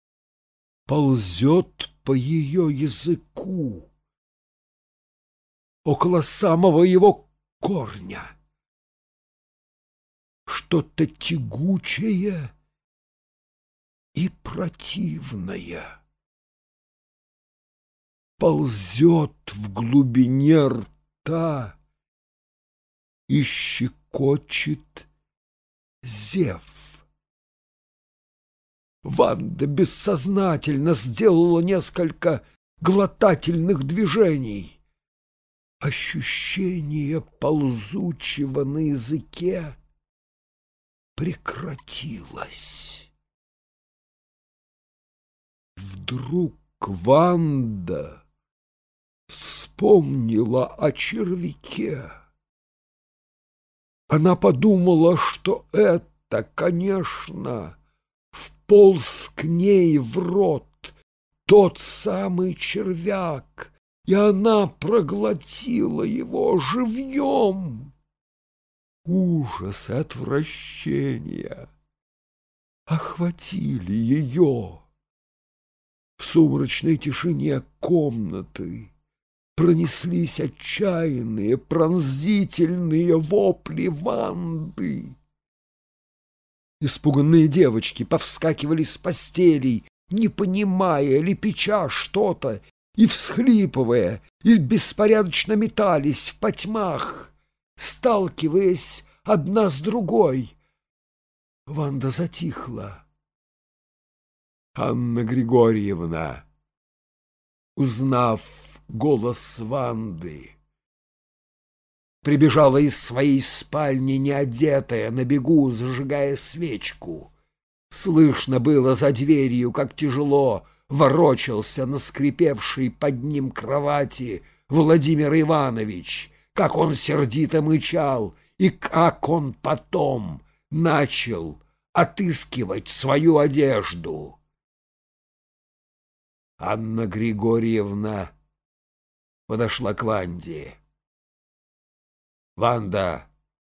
ползет по ее языку, около самого его корня. Что-то тягучее и противное ползет в глубине рта и щекочет зев. Ванда бессознательно сделала несколько глотательных движений. Ощущение ползучего на языке прекратилось. Вдруг Ванда вспомнила о червяке. Она подумала, что это, конечно, вполз к ней в рот тот самый червяк, и она проглотила его живьем. Ужас и отвращение охватили ее. В сумрачной тишине комнаты пронеслись отчаянные, пронзительные вопли Ванды. Испуганные девочки повскакивали с постелей, не понимая, лепеча что-то, и, всхлипывая, и беспорядочно метались в потьмах, сталкиваясь одна с другой. Ванда затихла. Анна Григорьевна, узнав голос Ванды, прибежала из своей спальни неодетая, на бегу зажигая свечку. Слышно было за дверью, как тяжело ворочался на скрипевшей под ним кровати Владимир Иванович, как он сердито мычал и как он потом начал отыскивать свою одежду. Анна Григорьевна подошла к Ванде. — Ванда,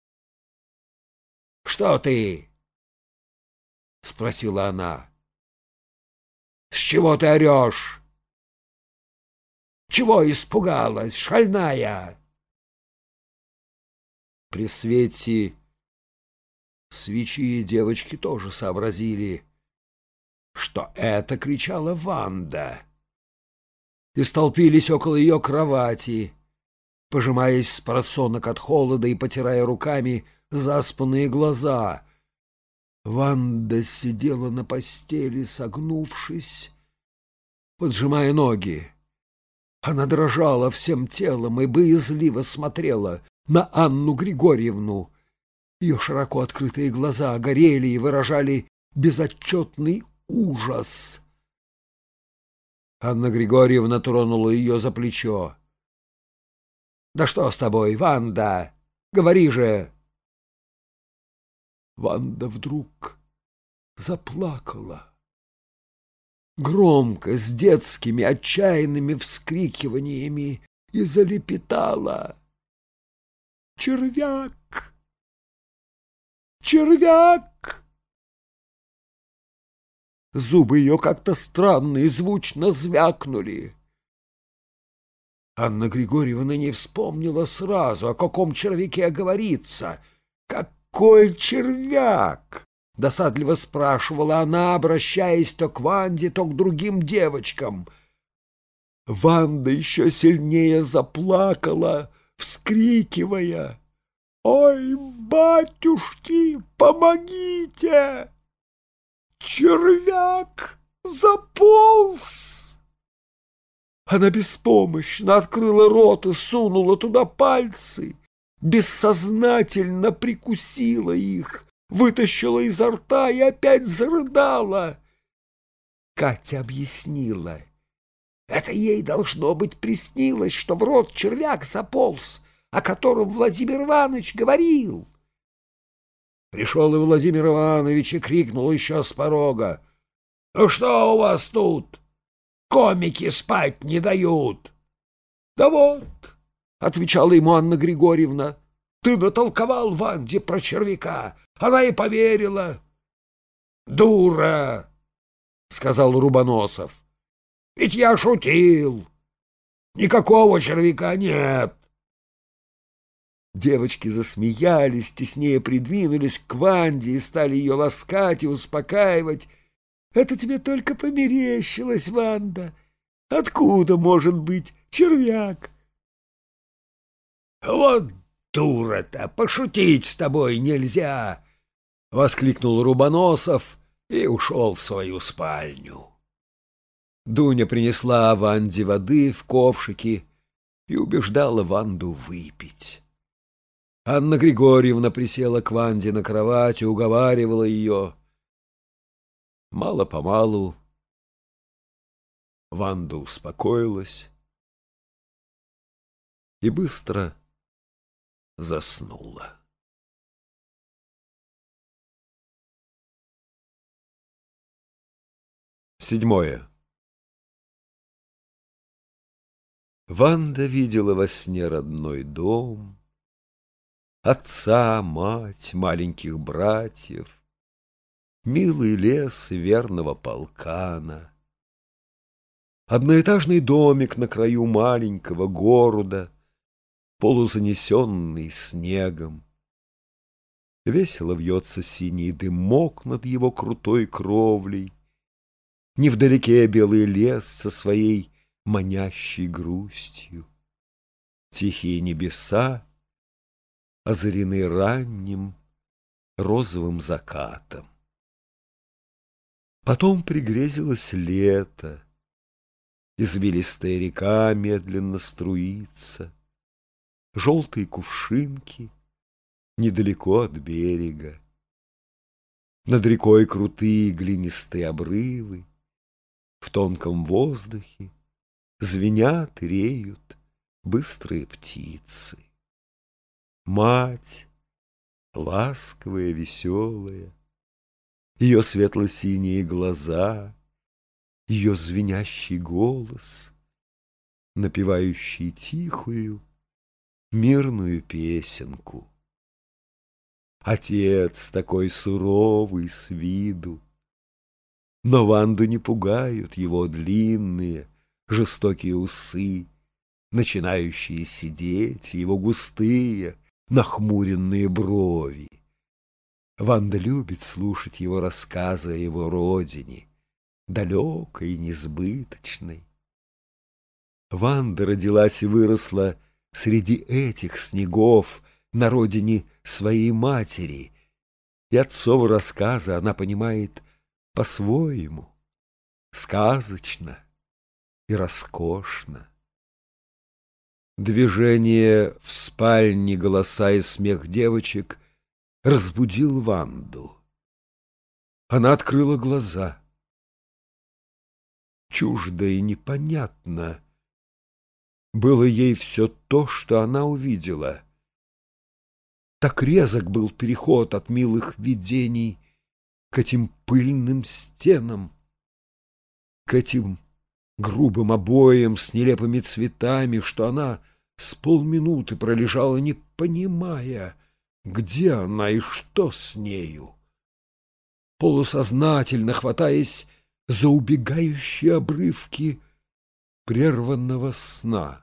что ты? — спросила она. — С чего ты орешь? Чего испугалась, шальная? При свете свечи девочки тоже сообразили, что это кричала Ванда, и столпились около ее кровати, пожимаясь спросонок от холода и потирая руками заспанные глаза. Ванда сидела на постели, согнувшись, поджимая ноги. Она дрожала всем телом и боязливо смотрела на Анну Григорьевну. Ее широко открытые глаза горели и выражали безотчетный ужас. Анна Григорьевна тронула ее за плечо. — Да что с тобой, Ванда? Говори же! Ванда вдруг заплакала. Громко, с детскими отчаянными вскрикиваниями, и залепетала: «Червяк! Червяк!» Зубы ее как-то странно и звучно звякнули. Анна Григорьевна не вспомнила сразу, о каком червяке говорится. «Какой червяк?» — досадливо спрашивала она, обращаясь то к Ванде, то к другим девочкам. Ванда еще сильнее заплакала, вскрикивая: «Ой, батюшки, помогите! Червяк заполз!» Она беспомощно открыла рот и сунула туда пальцы, бессознательно прикусила их, вытащила изо рта и опять зарыдала. Катя объяснила: это ей, должно быть, приснилось, что в рот червяк заполз, о котором Владимир Иванович говорил. Пришел и Владимир Иванович и крикнул еще с порога: «Ну что у вас тут? Комики спать не дают!» «Да вот», — отвечала ему Анна Григорьевна, — «ты натолковал Ванде про червяка, она и поверила». «Дура», — сказал Рубоносов, — «ведь я шутил, никакого червяка нет». Девочки засмеялись, теснее придвинулись к Ванде и стали ее ласкать и успокаивать. «Это тебе только померещилось, Ванда. Откуда может быть червяк?» «Вот дура-то, пошутить с тобой нельзя!» — воскликнул Рубоносов и ушел в свою спальню. Дуня принесла Ванде воды в ковшике и убеждала Ванду выпить. Анна Григорьевна присела к Ванде на кровать и уговаривала ее. Мало-помалу Ванда успокоилась и быстро заснула. Седьмое. Ванда видела во сне родной дом, отца, мать, маленьких братьев, милый лес верного полкана, одноэтажный домик на краю маленького города, полузанесенный снегом. Весело вьется синий дымок над его крутой кровлей, невдалеке белый лес со своей манящей грустью. Тихие небеса озарены ранним розовым закатом. Потом пригрезилось лето, извилистая река медленно струится, желтые кувшинки недалеко от берега. Над рекой крутые глинистые обрывы, в тонком воздухе звенят и реют быстрые птицы. Мать, ласковая, веселая, ее светло-синие глаза, ее звенящий голос, напевающий тихую, мирную песенку. Отец такой суровый с виду, но Ванду не пугают его длинные, жестокие усы, начинающие сидеть, его густые, нахмуренные брови. Ванда любит слушать его рассказы о его родине, далекой и несбыточной. Ванда родилась и выросла среди этих снегов на родине своей матери, и отцовы рассказы она понимает по-своему, сказочно и роскошно. Движение в спальне, голоса и смех девочек разбудил Ванду. Она открыла глаза. Чуждо и непонятно было ей все то, что она увидела. Так резок был переход от милых видений к этим пыльным стенам, к этим грубым обоям с нелепыми цветами, что она с полминуты пролежала, не понимая, где она и что с нею, полусознательно хватаясь за убегающие обрывки прерванного сна.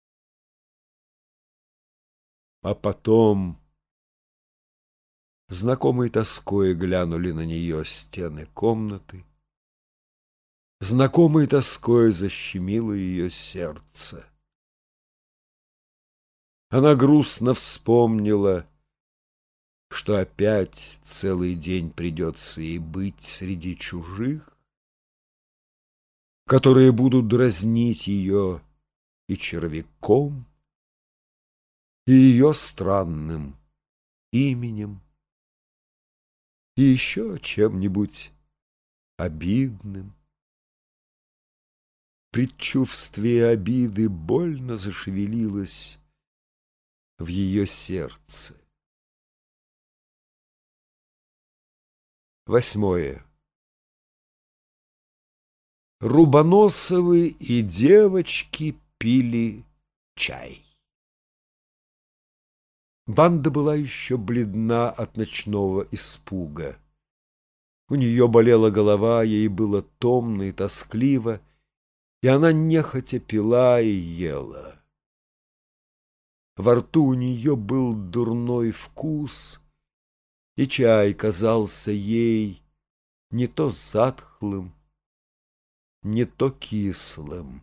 А потом знакомой тоской глянули на нее стены комнаты, Знакомой тоской защемило ее сердце. Она грустно вспомнила, что опять целый день придется ей быть среди чужих, которые будут дразнить ее и червяком, и ее странным именем, и еще чем-нибудь обидным. Предчувствие обиды больно зашевелилось в ее сердце. 8. Рубоносовы и девочки пили чай. Ванда была еще бледна от ночного испуга. У нее болела голова, ей было томно и тоскливо, и она нехотя пила и ела. Во рту у нее был дурной вкус, и чай казался ей не то затхлым, не то кислым.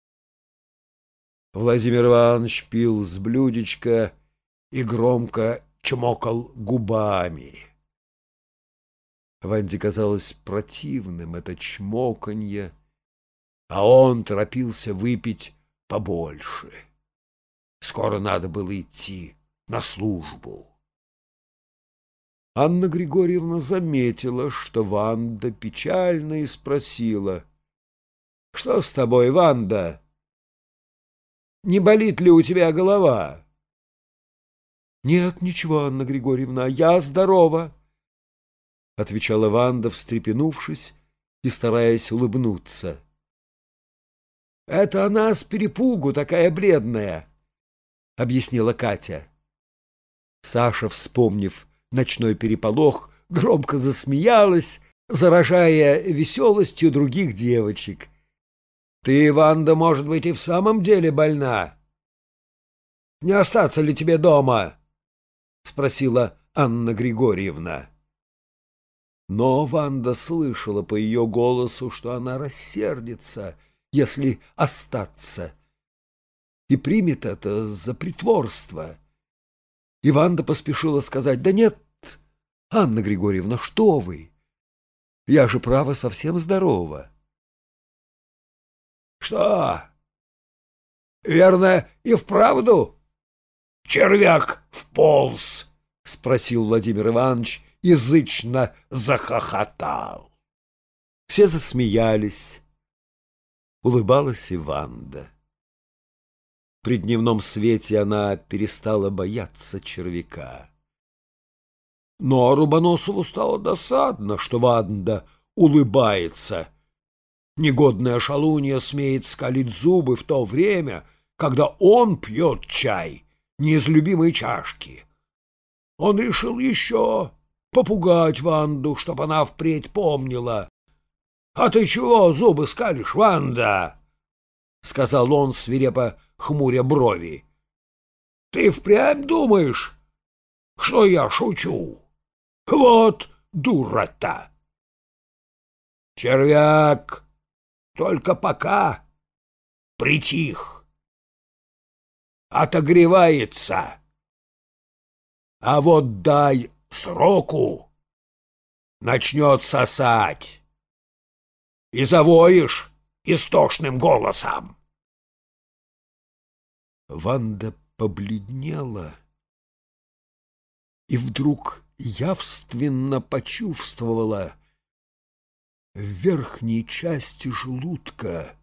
Владимир Иванович пил с блюдечка и громко чмокал губами. Ванде казалось противным это чмоканье, а он торопился выпить побольше. Скоро надо было идти на службу. Анна Григорьевна заметила, что Ванда печальна, и спросила: — Что с тобой, Ванда? Не болит ли у тебя голова? — Нет, ничего, Анна Григорьевна, я здорова, — отвечала Ванда, встрепенувшись и стараясь улыбнуться. — Это она с перепугу такая бледная, — объяснила Катя. Саша, вспомнив ночной переполох, громко засмеялась, заражая веселостью других девочек. — Ты, Ванда, может быть, и в самом деле больна? — Не остаться ли тебе дома? — спросила Анна Григорьевна. Но Ванда слышала по ее голосу, что она рассердится, если остаться, и примет это за притворство. И Ванда поспешила сказать: — Да нет, Анна Григорьевна, что вы? Я же, право, совсем здорова. — Что? Верно, и вправду червяк вполз? — спросил Владимир Иванович и язычно захохотал. Все засмеялись. Улыбалась и Ванда. При дневном свете она перестала бояться червяка. Но Рубоносову стало досадно, что Ванда улыбается. Негодная шалунья смеет скалить зубы в то время, когда он пьет чай не из любимой чашки. Он решил еще попугать Ванду, чтоб она впредь помнила. — А ты чего зубы скалишь, Ванда? — сказал он, свирепо хмуря брови. — Ты впрямь думаешь, что я шучу? Вот дура-то! Червяк только пока притих, отогревается, а вот дай сроку, начнет сосать, и завоешь истошным голосом. Ванда побледнела и вдруг явственно почувствовала в верхней части желудка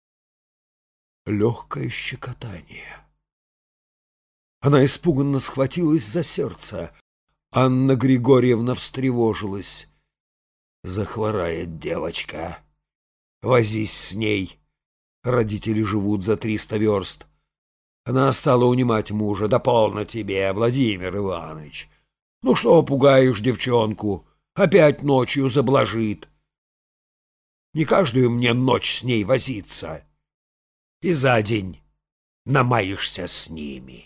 легкое щекотание. Она испуганно схватилась за сердце. Анна Григорьевна встревожилась. — Захворает девочка. Возись с ней. Родители живут за 300 верст. Она стала унимать мужа. — Да полно тебе, Владимир Иванович. Ну что пугаешь девчонку? Опять ночью заблажит. Не каждую мне ночь с ней возиться. И за день намаешься с ними.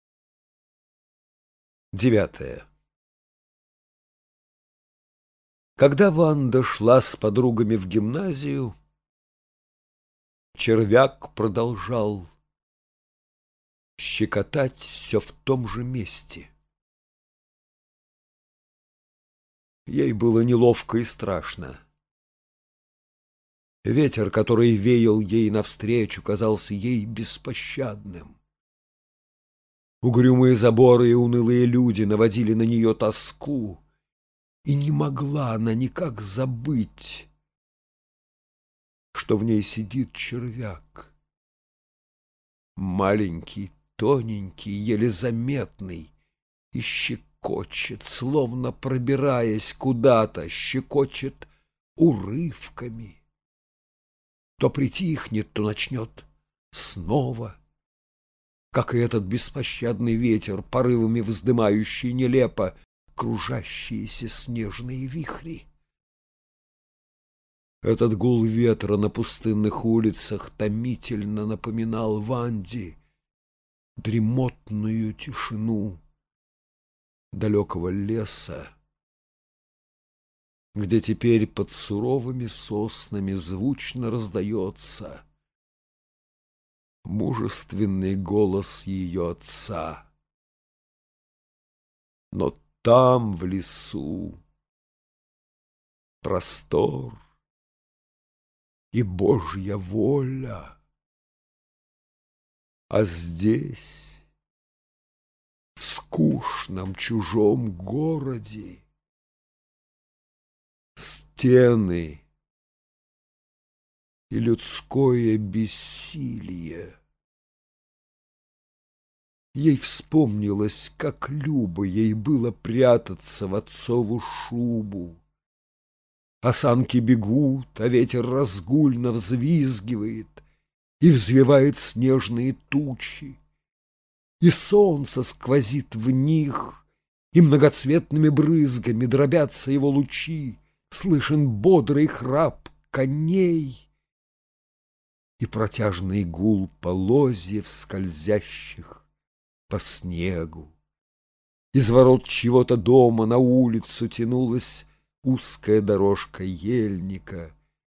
9. Когда Ванда шла с подругами в гимназию, червяк продолжал щекотать все в том же месте. Ей было неловко и страшно. Ветер, который веял ей навстречу, казался ей беспощадным. Угрюмые заборы и унылые люди наводили на нее тоску, и не могла она никак забыть, что в ней сидит червяк. Маленький, тоненький, еле заметный, и щекочет, словно пробираясь куда-то, щекочет урывками. То притихнет, то начнет снова, как и этот беспощадный ветер, порывами вздымающий нелепо кружащиеся снежные вихри. Этот гул ветра на пустынных улицах томительно напоминал Ванде дремотную тишину далекого леса, где теперь под суровыми соснами звучно раздается мужественный голос ее отца. Но там, в лесу, простор и Божья воля, а здесь, в скучном чужом городе, стены и людское бессилие. Ей вспомнилось, как любо ей было прятаться в отцову шубу. Осанки бегут, а ветер разгульно взвизгивает и взвивает снежные тучи, и солнце сквозит в них, и многоцветными брызгами дробятся его лучи, слышен бодрый храп коней и протяжный гул полозьев, скользящих по снегу. Из ворот чьего-то дома на улицу тянулась узкая дорожка ельника.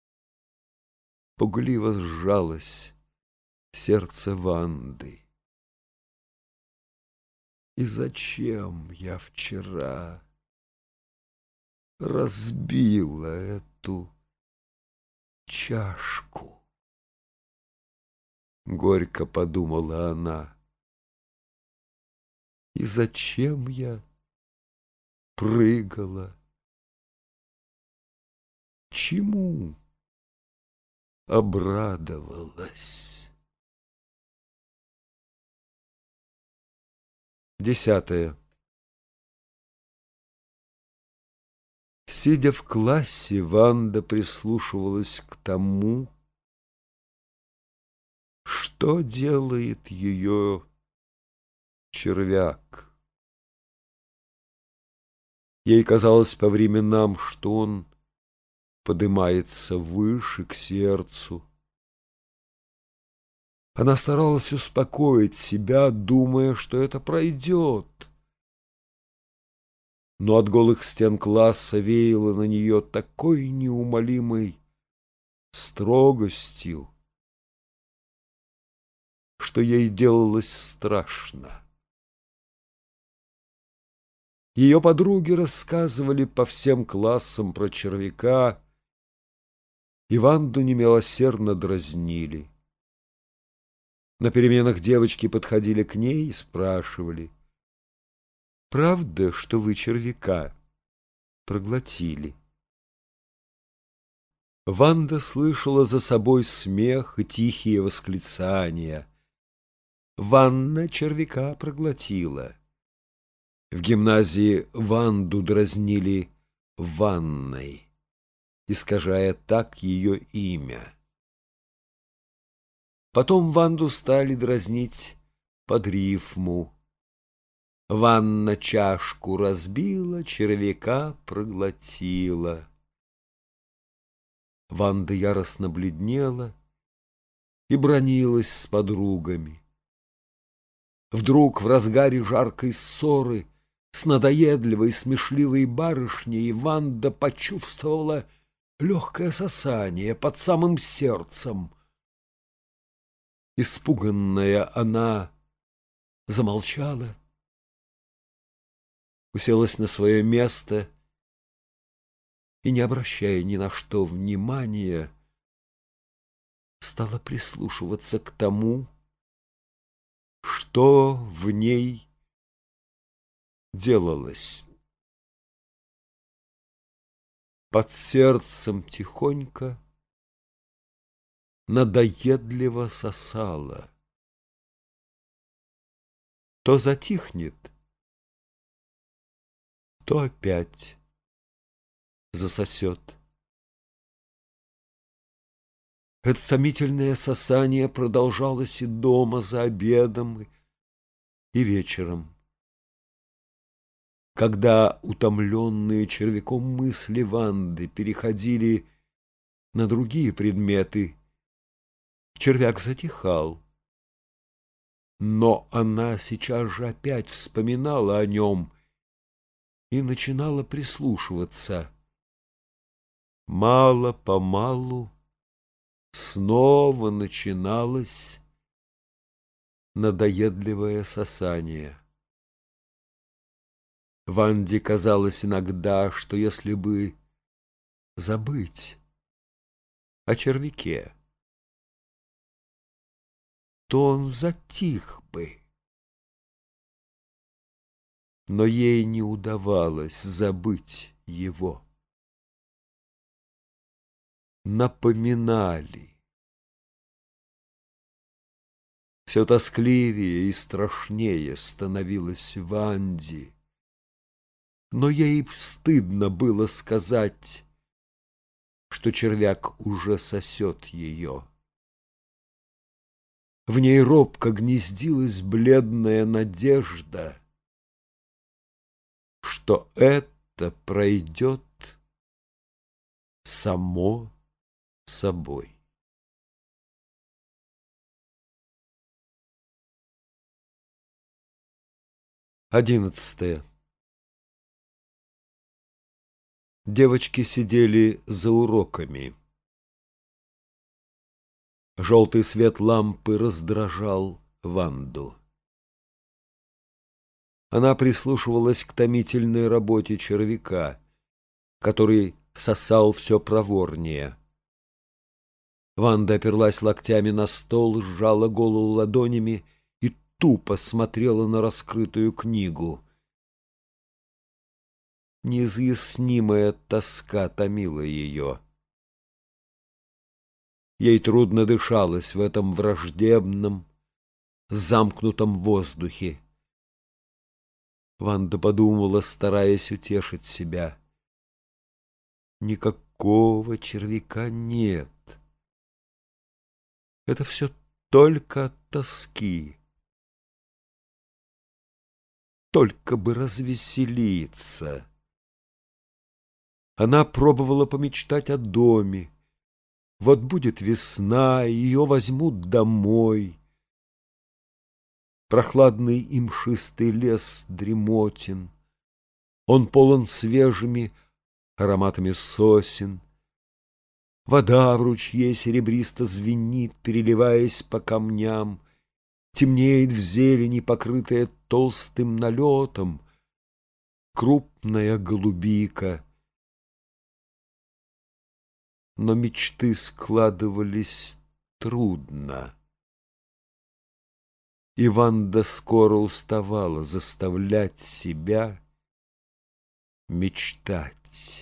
Пугливо сжалось сердце Ванды. И зачем я вчера разбила эту чашку? Горько подумала она. И зачем я прыгала? Чему обрадовалась? 10. Сидя в классе, Ванда прислушивалась к тому, что делает ее червяк. Ей казалось по временам, что он подымается выше к сердцу. Она старалась успокоить себя, думая, что это пройдет. Но от голых стен класса веяло на нее такой неумолимой строгостью, что ей делалось страшно. Ее подруги рассказывали по всем классам про червяка, и Ванду немилосердно дразнили. На переменах девочки подходили к ней и спрашивали: «Правда, что вы червяка проглотили?» Ванда слышала за собой смех и тихие восклицания. «Ванна червяка проглотила». В гимназии Ванду дразнили Ванной, искажая так ее имя. Потом Ванду стали дразнить под рифму. Ванна чашку разбила, червяка проглотила. Ванда яростно бледнела и бранилась с подругами. Вдруг в разгаре жаркой ссоры с надоедливой, смешливой барышней Ванда почувствовала легкое сосание под самым сердцем. Испуганная, она замолчала, уселась на свое место и, не обращая ни на что внимания, стала прислушиваться к тому, что в ней делалось. Под сердцем тихонько, надоедливо сосала. То затихнет, то опять засосет. Это томительное сосание продолжалось и дома за обедом, и вечером. Когда утомленные червяком мысли Ванды переходили на другие предметы, червяк затихал. Но она сейчас же опять вспоминала о нем и начинала прислушиваться. Мало-помалу снова начиналось надоедливое сосание. Ванде казалось иногда, что если бы забыть о червяке, то он затих бы. Но ей не удавалось забыть его. Напоминали. Все тоскливее и страшнее становилось Ванде, но ей стыдно было сказать, что червяк уже сосет ее. В ней робко гнездилась бледная надежда, что это пройдет само собой. 11. Девочки сидели за уроками. Желтый свет лампы раздражал Ванду. Она прислушивалась к томительной работе червяка, который сосал все проворнее. Ванда оперлась локтями на стол, сжала голову ладонями и тупо смотрела на раскрытую книгу. Неизъяснимая тоска томила ее. Ей трудно дышалось в этом враждебном, замкнутом воздухе. Ванда подумала, стараясь утешить себя. Никакого червяка нет. Это все только от тоски. Только бы развеселиться. Она пробовала помечтать о доме. Вот будет весна, и ее возьмут домой. Прохладный и мшистый лес дремотен. Он полон свежими ароматами сосен. Вода в ручье серебристо звенит, переливаясь по камням. Темнеет в зелени, покрытая толстым налетом, крупная голубика. Но мечты складывались трудно. И Ванда скоро уставала заставлять себя мечтать.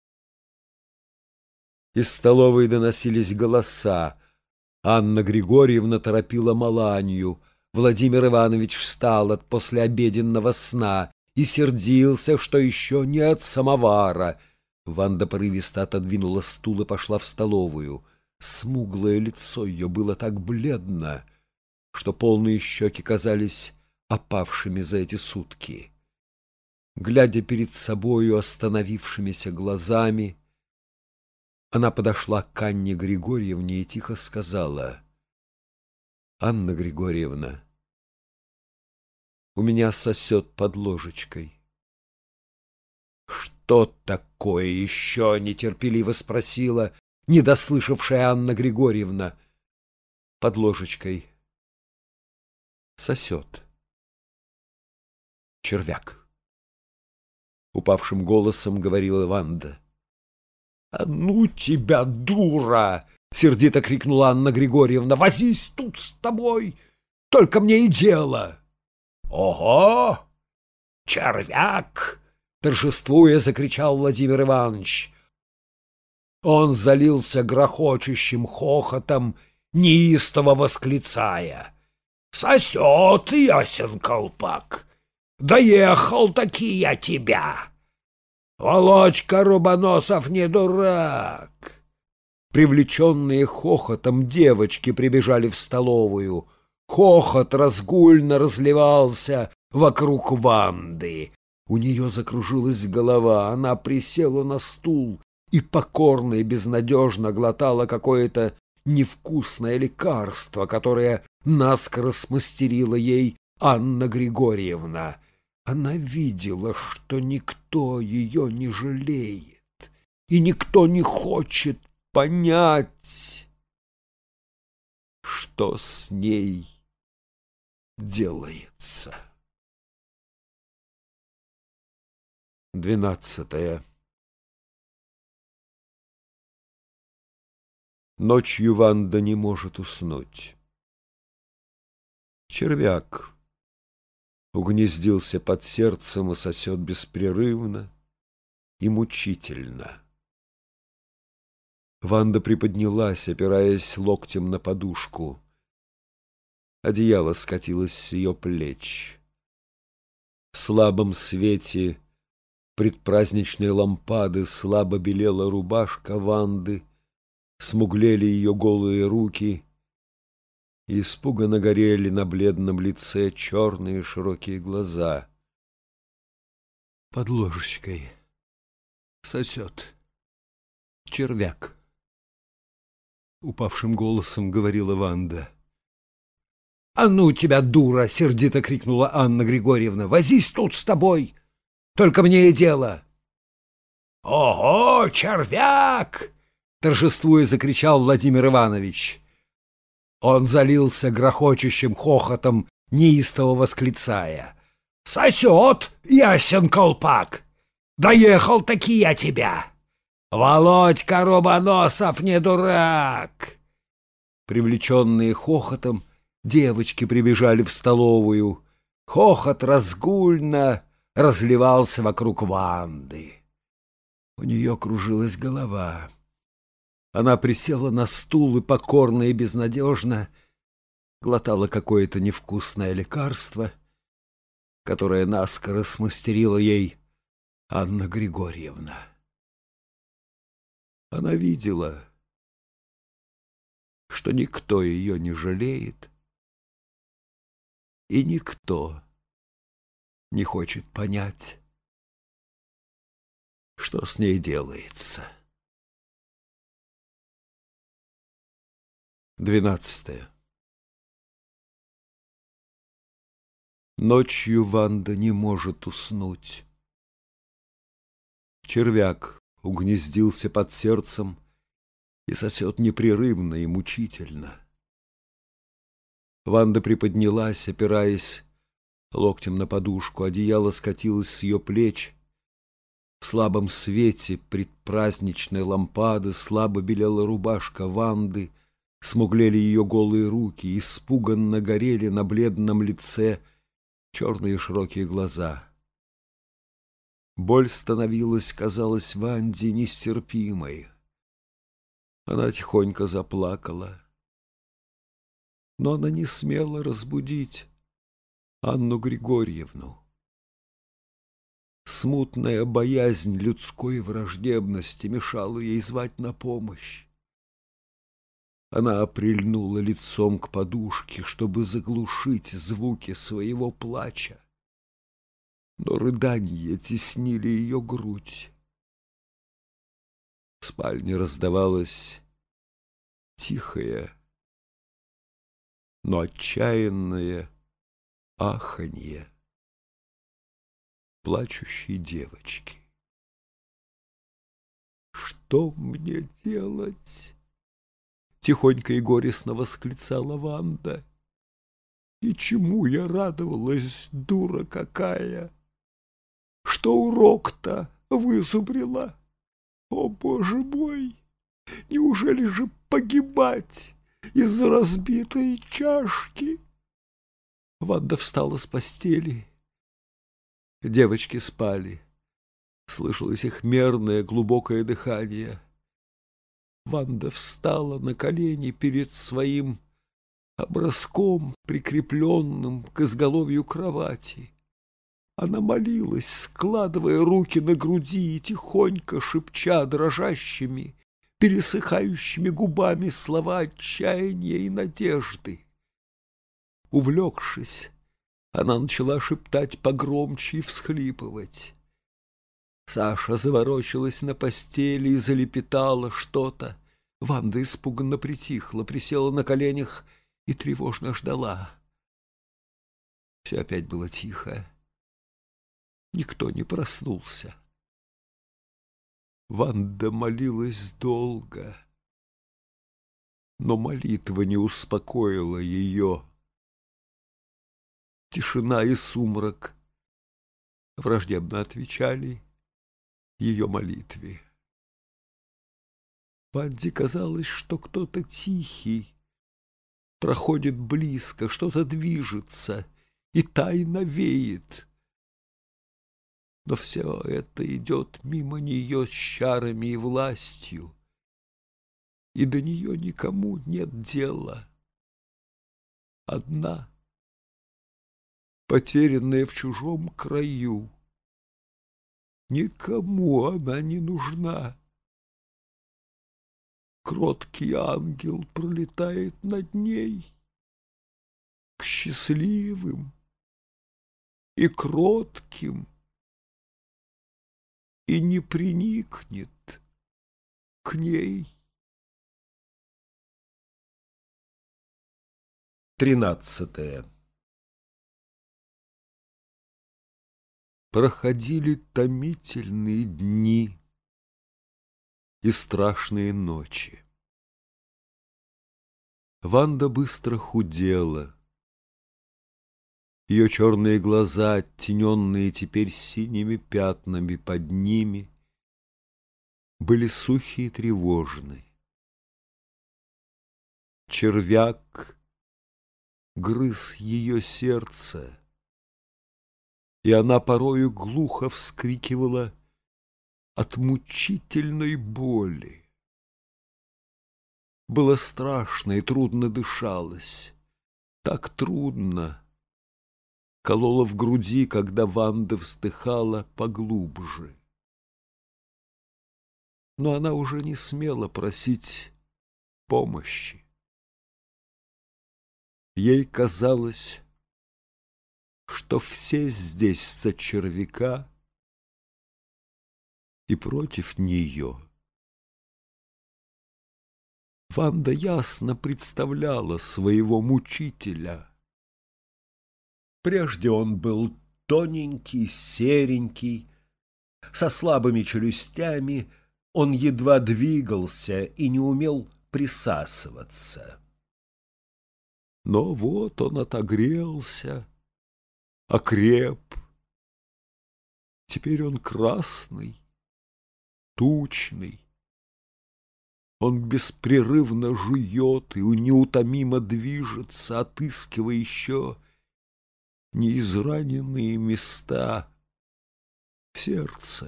Из столовой доносились голоса. Анна Григорьевна торопила Маланью. Владимир Иванович встал от послеобеденного сна и сердился, что еще нет самовара. Ванда порывисто отодвинула стул и пошла в столовую. Смуглое лицо ее было так бледно, что полные щеки казались опавшими за эти сутки. Глядя перед собою остановившимися глазами, она подошла к Анне Григорьевне и тихо сказала: «Анна Григорьевна, у меня сосет под ложечкой». «Что такое еще?» — нетерпеливо спросила недослышавшая Анна Григорьевна. Под ложечкой сосет червяк. Упавшим голосом говорила Ванда. «А ну тебя, дура!» — сердито крикнула Анна Григорьевна. «Возись тут с тобой! Только мне и дело!» «Ого! Червяк!» — торжествуя закричал Владимир Иванович. Он залился грохочущим хохотом, неистово восклицая: «Сосет, ясен колпак! Доехал-таки я тебя! Володька Рубоносов не дурак!» Привлеченные хохотом девочки прибежали в столовую. Хохот разгульно разливался вокруг Ванды. У нее закружилась голова, она присела на стул и покорно и безнадежно глотала какое-то невкусное лекарство, которое наскоро смастерила ей Анна Григорьевна. Она видела, что никто ее не жалеет, и никто не хочет понять, что с ней делается. 12. Ночью Ванда не может уснуть. Червяк угнездился под сердцем и сосет беспрерывно и мучительно. Ванда приподнялась, опираясь локтем на подушку. Одеяло скатилось с ее плеч. В слабом свете предпраздничной лампады слабо белела рубашка Ванды, смуглели ее голые руки, и испуганно горели на бледном лице черные широкие глаза. Под ложечкой сосет червяк, — упавшим голосом говорила Ванда. «А ну тебя, дура!» — сердито крикнула Анна Григорьевна. «Возись тут с тобой! Только мне и дело!» «Ого, червяк!» — торжествуя закричал Владимир Иванович. Он залился грохочущим хохотом, неистово восклицая: «Сосет, ясен колпак! Доехал-таки я тебя! Володька Рубоносов не дурак!» Привлеченные хохотом, девочки прибежали в столовую. Хохот разгульно разливался вокруг Ванды. У нее кружилась голова. Она присела на стул и покорно и безнадежно глотала какое-то невкусное лекарство, которое наскоро смастерила ей Анна Григорьевна. Она видела, что никто ее не жалеет, и никто не хочет понять, что с ней делается. 12. Ночью Ванда не может уснуть. Червяк угнездился под сердцем и сосет непрерывно и мучительно. Ванда приподнялась, опираясь локтем на подушку. Одеяло скатилось с ее плеч. В слабом свете предпраздничной лампады слабо белела рубашка Ванды, смуглели ее голые руки, испуганно горели на бледном лице черные широкие глаза. Боль становилась, казалось, Ванде нестерпимой. Она тихонько заплакала, но она не смела разбудить Анну Григорьевну. Смутная боязнь людской враждебности мешала ей звать на помощь. Она прильнула лицом к подушке, чтобы заглушить звуки своего плача, но рыдания теснили ее грудь. В спальне раздавалось тихое, но отчаянное аханье плачущей девочки. Что мне делать? Тихонько и горестно восклицала Ванда. И чему я радовалась, дура какая? Что урок-то вызубрила? О, Боже мой! Неужели же погибать из-за разбитой чашки? Ванда встала с постели. Девочки спали. Слышалось их мерное глубокое дыхание. Ванда встала на колени перед своим образком, прикрепленным к изголовью кровати. Она молилась, складывая руки на груди и тихонько шепча дрожащими, пересыхающими губами слова отчаяния и надежды. Увлекшись, она начала шептать погромче и всхлипывать. Саша заворочилась на постели и залепетала что-то. Ванда испуганно притихла, присела на коленях и тревожно ждала. Все опять было тихо. Никто не проснулся. Ванда молилась долго, но молитва не успокоила ее. Тишина и сумрак враждебно отвечали ее молитве. Ванде казалось, что кто-то тихий проходит близко, что-то движется и тайно веет. Но все это идет мимо нее с чарами и властью, и до нее никому нет дела. Одна, потерянная в чужом краю, никому она не нужна. Кроткий ангел пролетает над ней к счастливым и кротким и не приникнет к ней. 13. Проходили томительные дни и страшные ночи. Ванда быстро худела. Ее черные глаза, оттененные теперь синими пятнами под ними, были сухие и тревожны. Червяк грыз ее сердце, и она порою глухо вскрикивала от мучительной боли. Было страшно и трудно дышалось, так трудно. Колола в груди, когда Ванда вздыхала поглубже. Но она уже не смела просить помощи. Ей казалось, что все здесь за червяка и против нее. Ванда ясно представляла своего мучителя. Прежде он был тоненький, серенький, со слабыми челюстями, он едва двигался и не умел присасываться. Но вот он отогрелся, окреп. Теперь он красный, тучный. Он беспрерывно жует и неутомимо движется, отыскивая еще неизраненные места в сердце.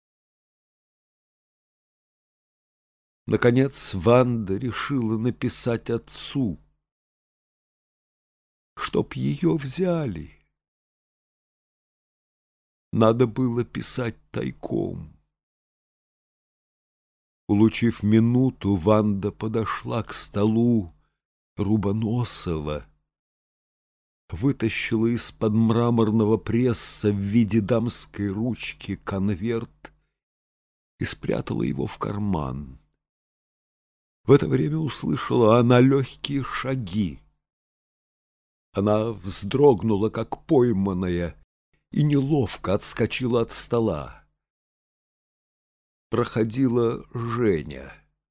Наконец Ванда решила написать отцу, чтоб ее взяли. Надо было писать тайком. Улучив минуту, Ванда подошла к столу Рубоносова, вытащила из-под мраморного пресса в виде дамской ручки конверт и спрятала его в карман. В это время услышала она легкие шаги. Она вздрогнула, как пойманная, и неловко отскочила от стола. проходила Женя.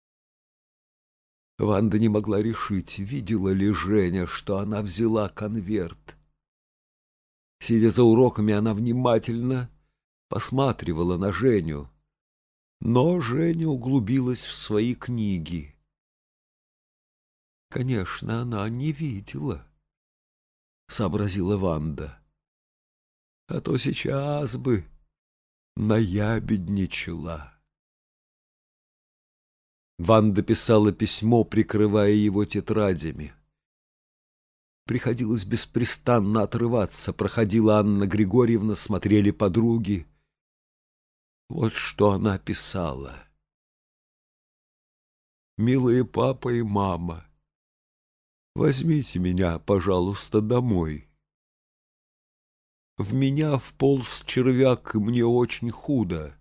Ванда не могла решить, видела ли Женя, что она взяла конверт. Сидя за уроками, она внимательно посматривала на Женю, но Женя углубилась в свои книги. «Конечно, она не видела», — сообразила Ванда. «А то сейчас бы наябедничала». Ванда писала письмо, прикрывая его тетрадями. Приходилось беспрестанно отрываться. Проходила Анна Григорьевна, смотрели подруги. Вот что она писала. «Милые папа и мама, возьмите меня, пожалуйста, домой. В меня вполз червяк, и мне очень худо.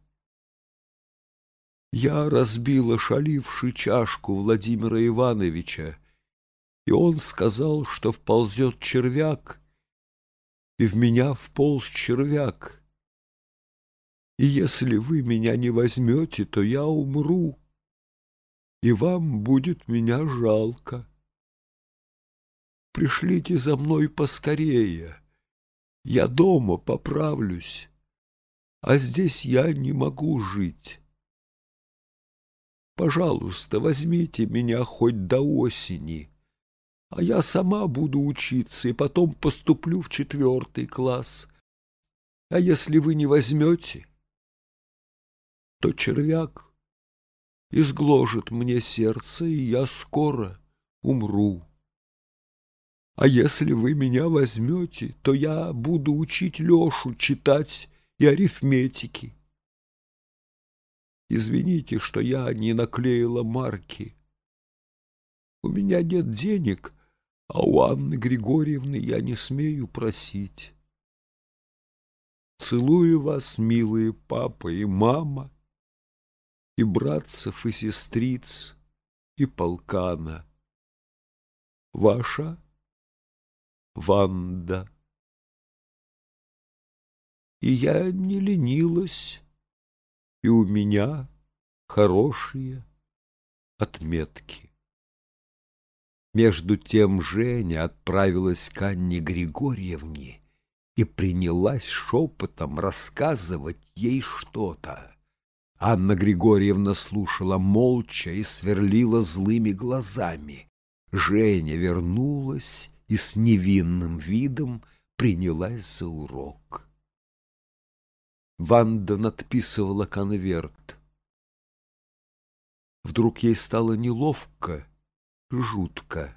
Я разбила шаливши чашку Владимира Ивановича, и он сказал, что вползет червяк, и в меня вполз червяк. И если вы меня не возьмете, то я умру, и вам будет меня жалко. Пришлите за мной поскорее, я дома поправлюсь, а здесь я не могу жить. Пожалуйста, возьмите меня хоть до осени, а я сама буду учиться и потом поступлю в 4 класс. А если вы не возьмете, то червяк изгложит мне сердце, и я скоро умру. А если вы меня возьмете, то я буду учить Лешу читать и арифметики. Извините, что я не наклеила марки. У меня нет денег, а у Анны Григорьевны я не смею просить. Целую вас, милые папа и мама, и братцев, и сестриц, и полкана. Ваша Ванда». И я не ленилась, и у меня хорошие отметки. Между тем Женя отправилась к Анне Григорьевне и принялась шепотом рассказывать ей что-то. Анна Григорьевна слушала молча и сверлила злыми глазами. Женя вернулась и с невинным видом принялась за урок. Ванда надписывала конверт. Вдруг ей стало неловко, жутко.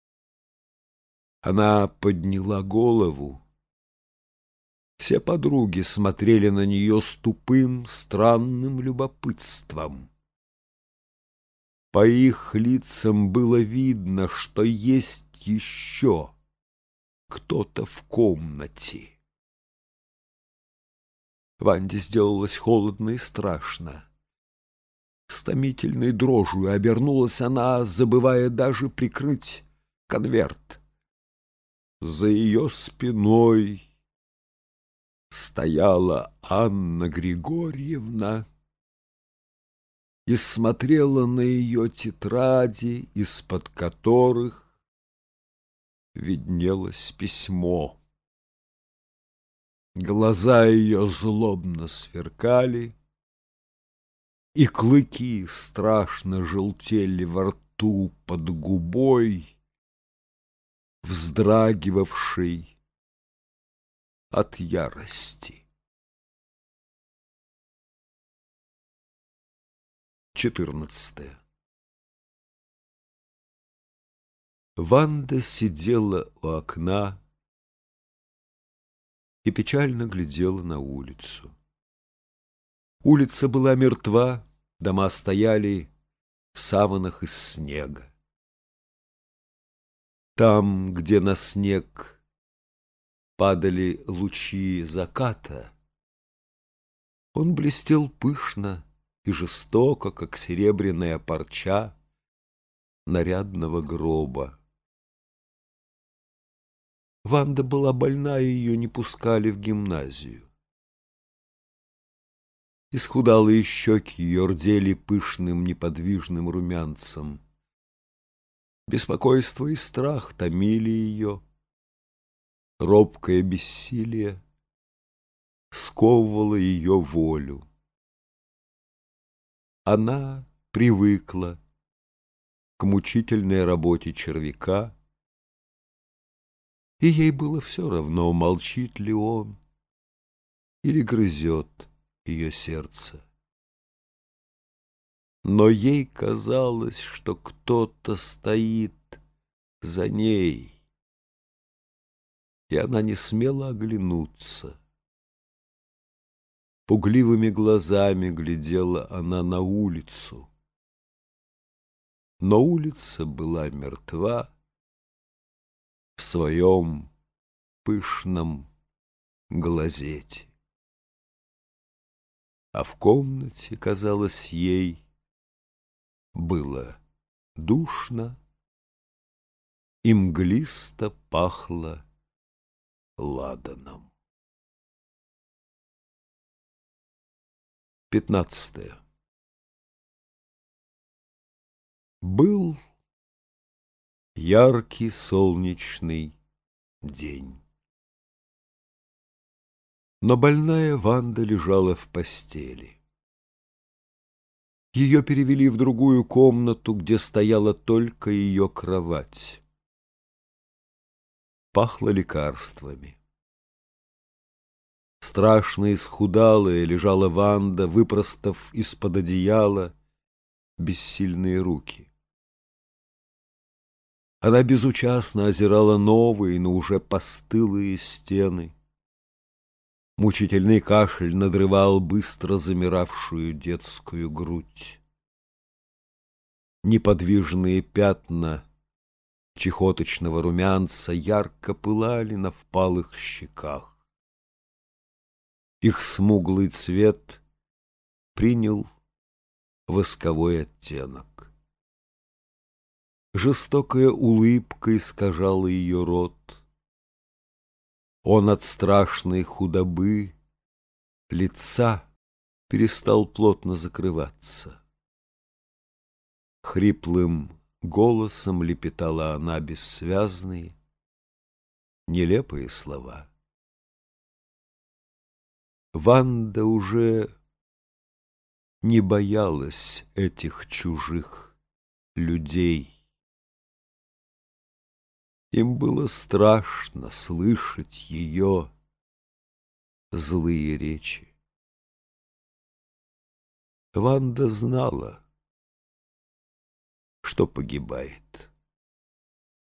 Она подняла голову. Все подруги смотрели на нее с тупым, странным любопытством. По их лицам было видно, что есть еще кто-то в комнате. Ванде сделалось холодно и страшно. С томительной дрожью обернулась она, забывая даже прикрыть конверт. За ее спиной стояла Анна Григорьевна и смотрела на ее тетради, из-под которых виднелось письмо. Глаза ее злобно сверкали, и клыки страшно желтели во рту под губой, вздрагивавшей от ярости. 14. Ванда сидела у окна и печально глядела на улицу. Улица была мертва, дома стояли в саванах из снега. Там, где на снег падали лучи заката, он блестел пышно и жестоко, как серебряная парча нарядного гроба. Ванда была больна, и ее не пускали в гимназию. Исхудалые щеки ее рдели пышным неподвижным румянцем. Беспокойство и страх томили ее. Робкое бессилие сковывало ее волю. Она привыкла к мучительной работе червяка, и ей было все равно, молчит ли он или грызет ее сердце. Но ей казалось, что кто-то стоит за ней, и она не смела оглянуться. Пугливыми глазами глядела она на улицу, но улица была мертва в своем пышном глазете. А в комнате, казалось ей, было душно и мглисто пахло ладаном. 15. Был яркий солнечный день. Но больная Ванда лежала в постели. Ее перевели в другую комнату, где стояла только ее кровать. Пахло лекарствами. Страшно исхудалая лежала Ванда, выпростав из-под одеяла бессильные руки. Она безучастно озирала новые, но уже постылые стены. Мучительный кашель надрывал быстро замиравшую детскую грудь. Неподвижные пятна чехоточного румянца ярко пылали на впалых щеках. Их смуглый цвет принял восковой оттенок. Жестокая улыбка искажала ее рот. Он от страшной худобы лица перестал плотно закрываться. Хриплым голосом лепетала она бессвязные, нелепые слова. Ванда уже не боялась этих чужих людей. Им было страшно слышать ее злые речи. Ванда знала, что погибает.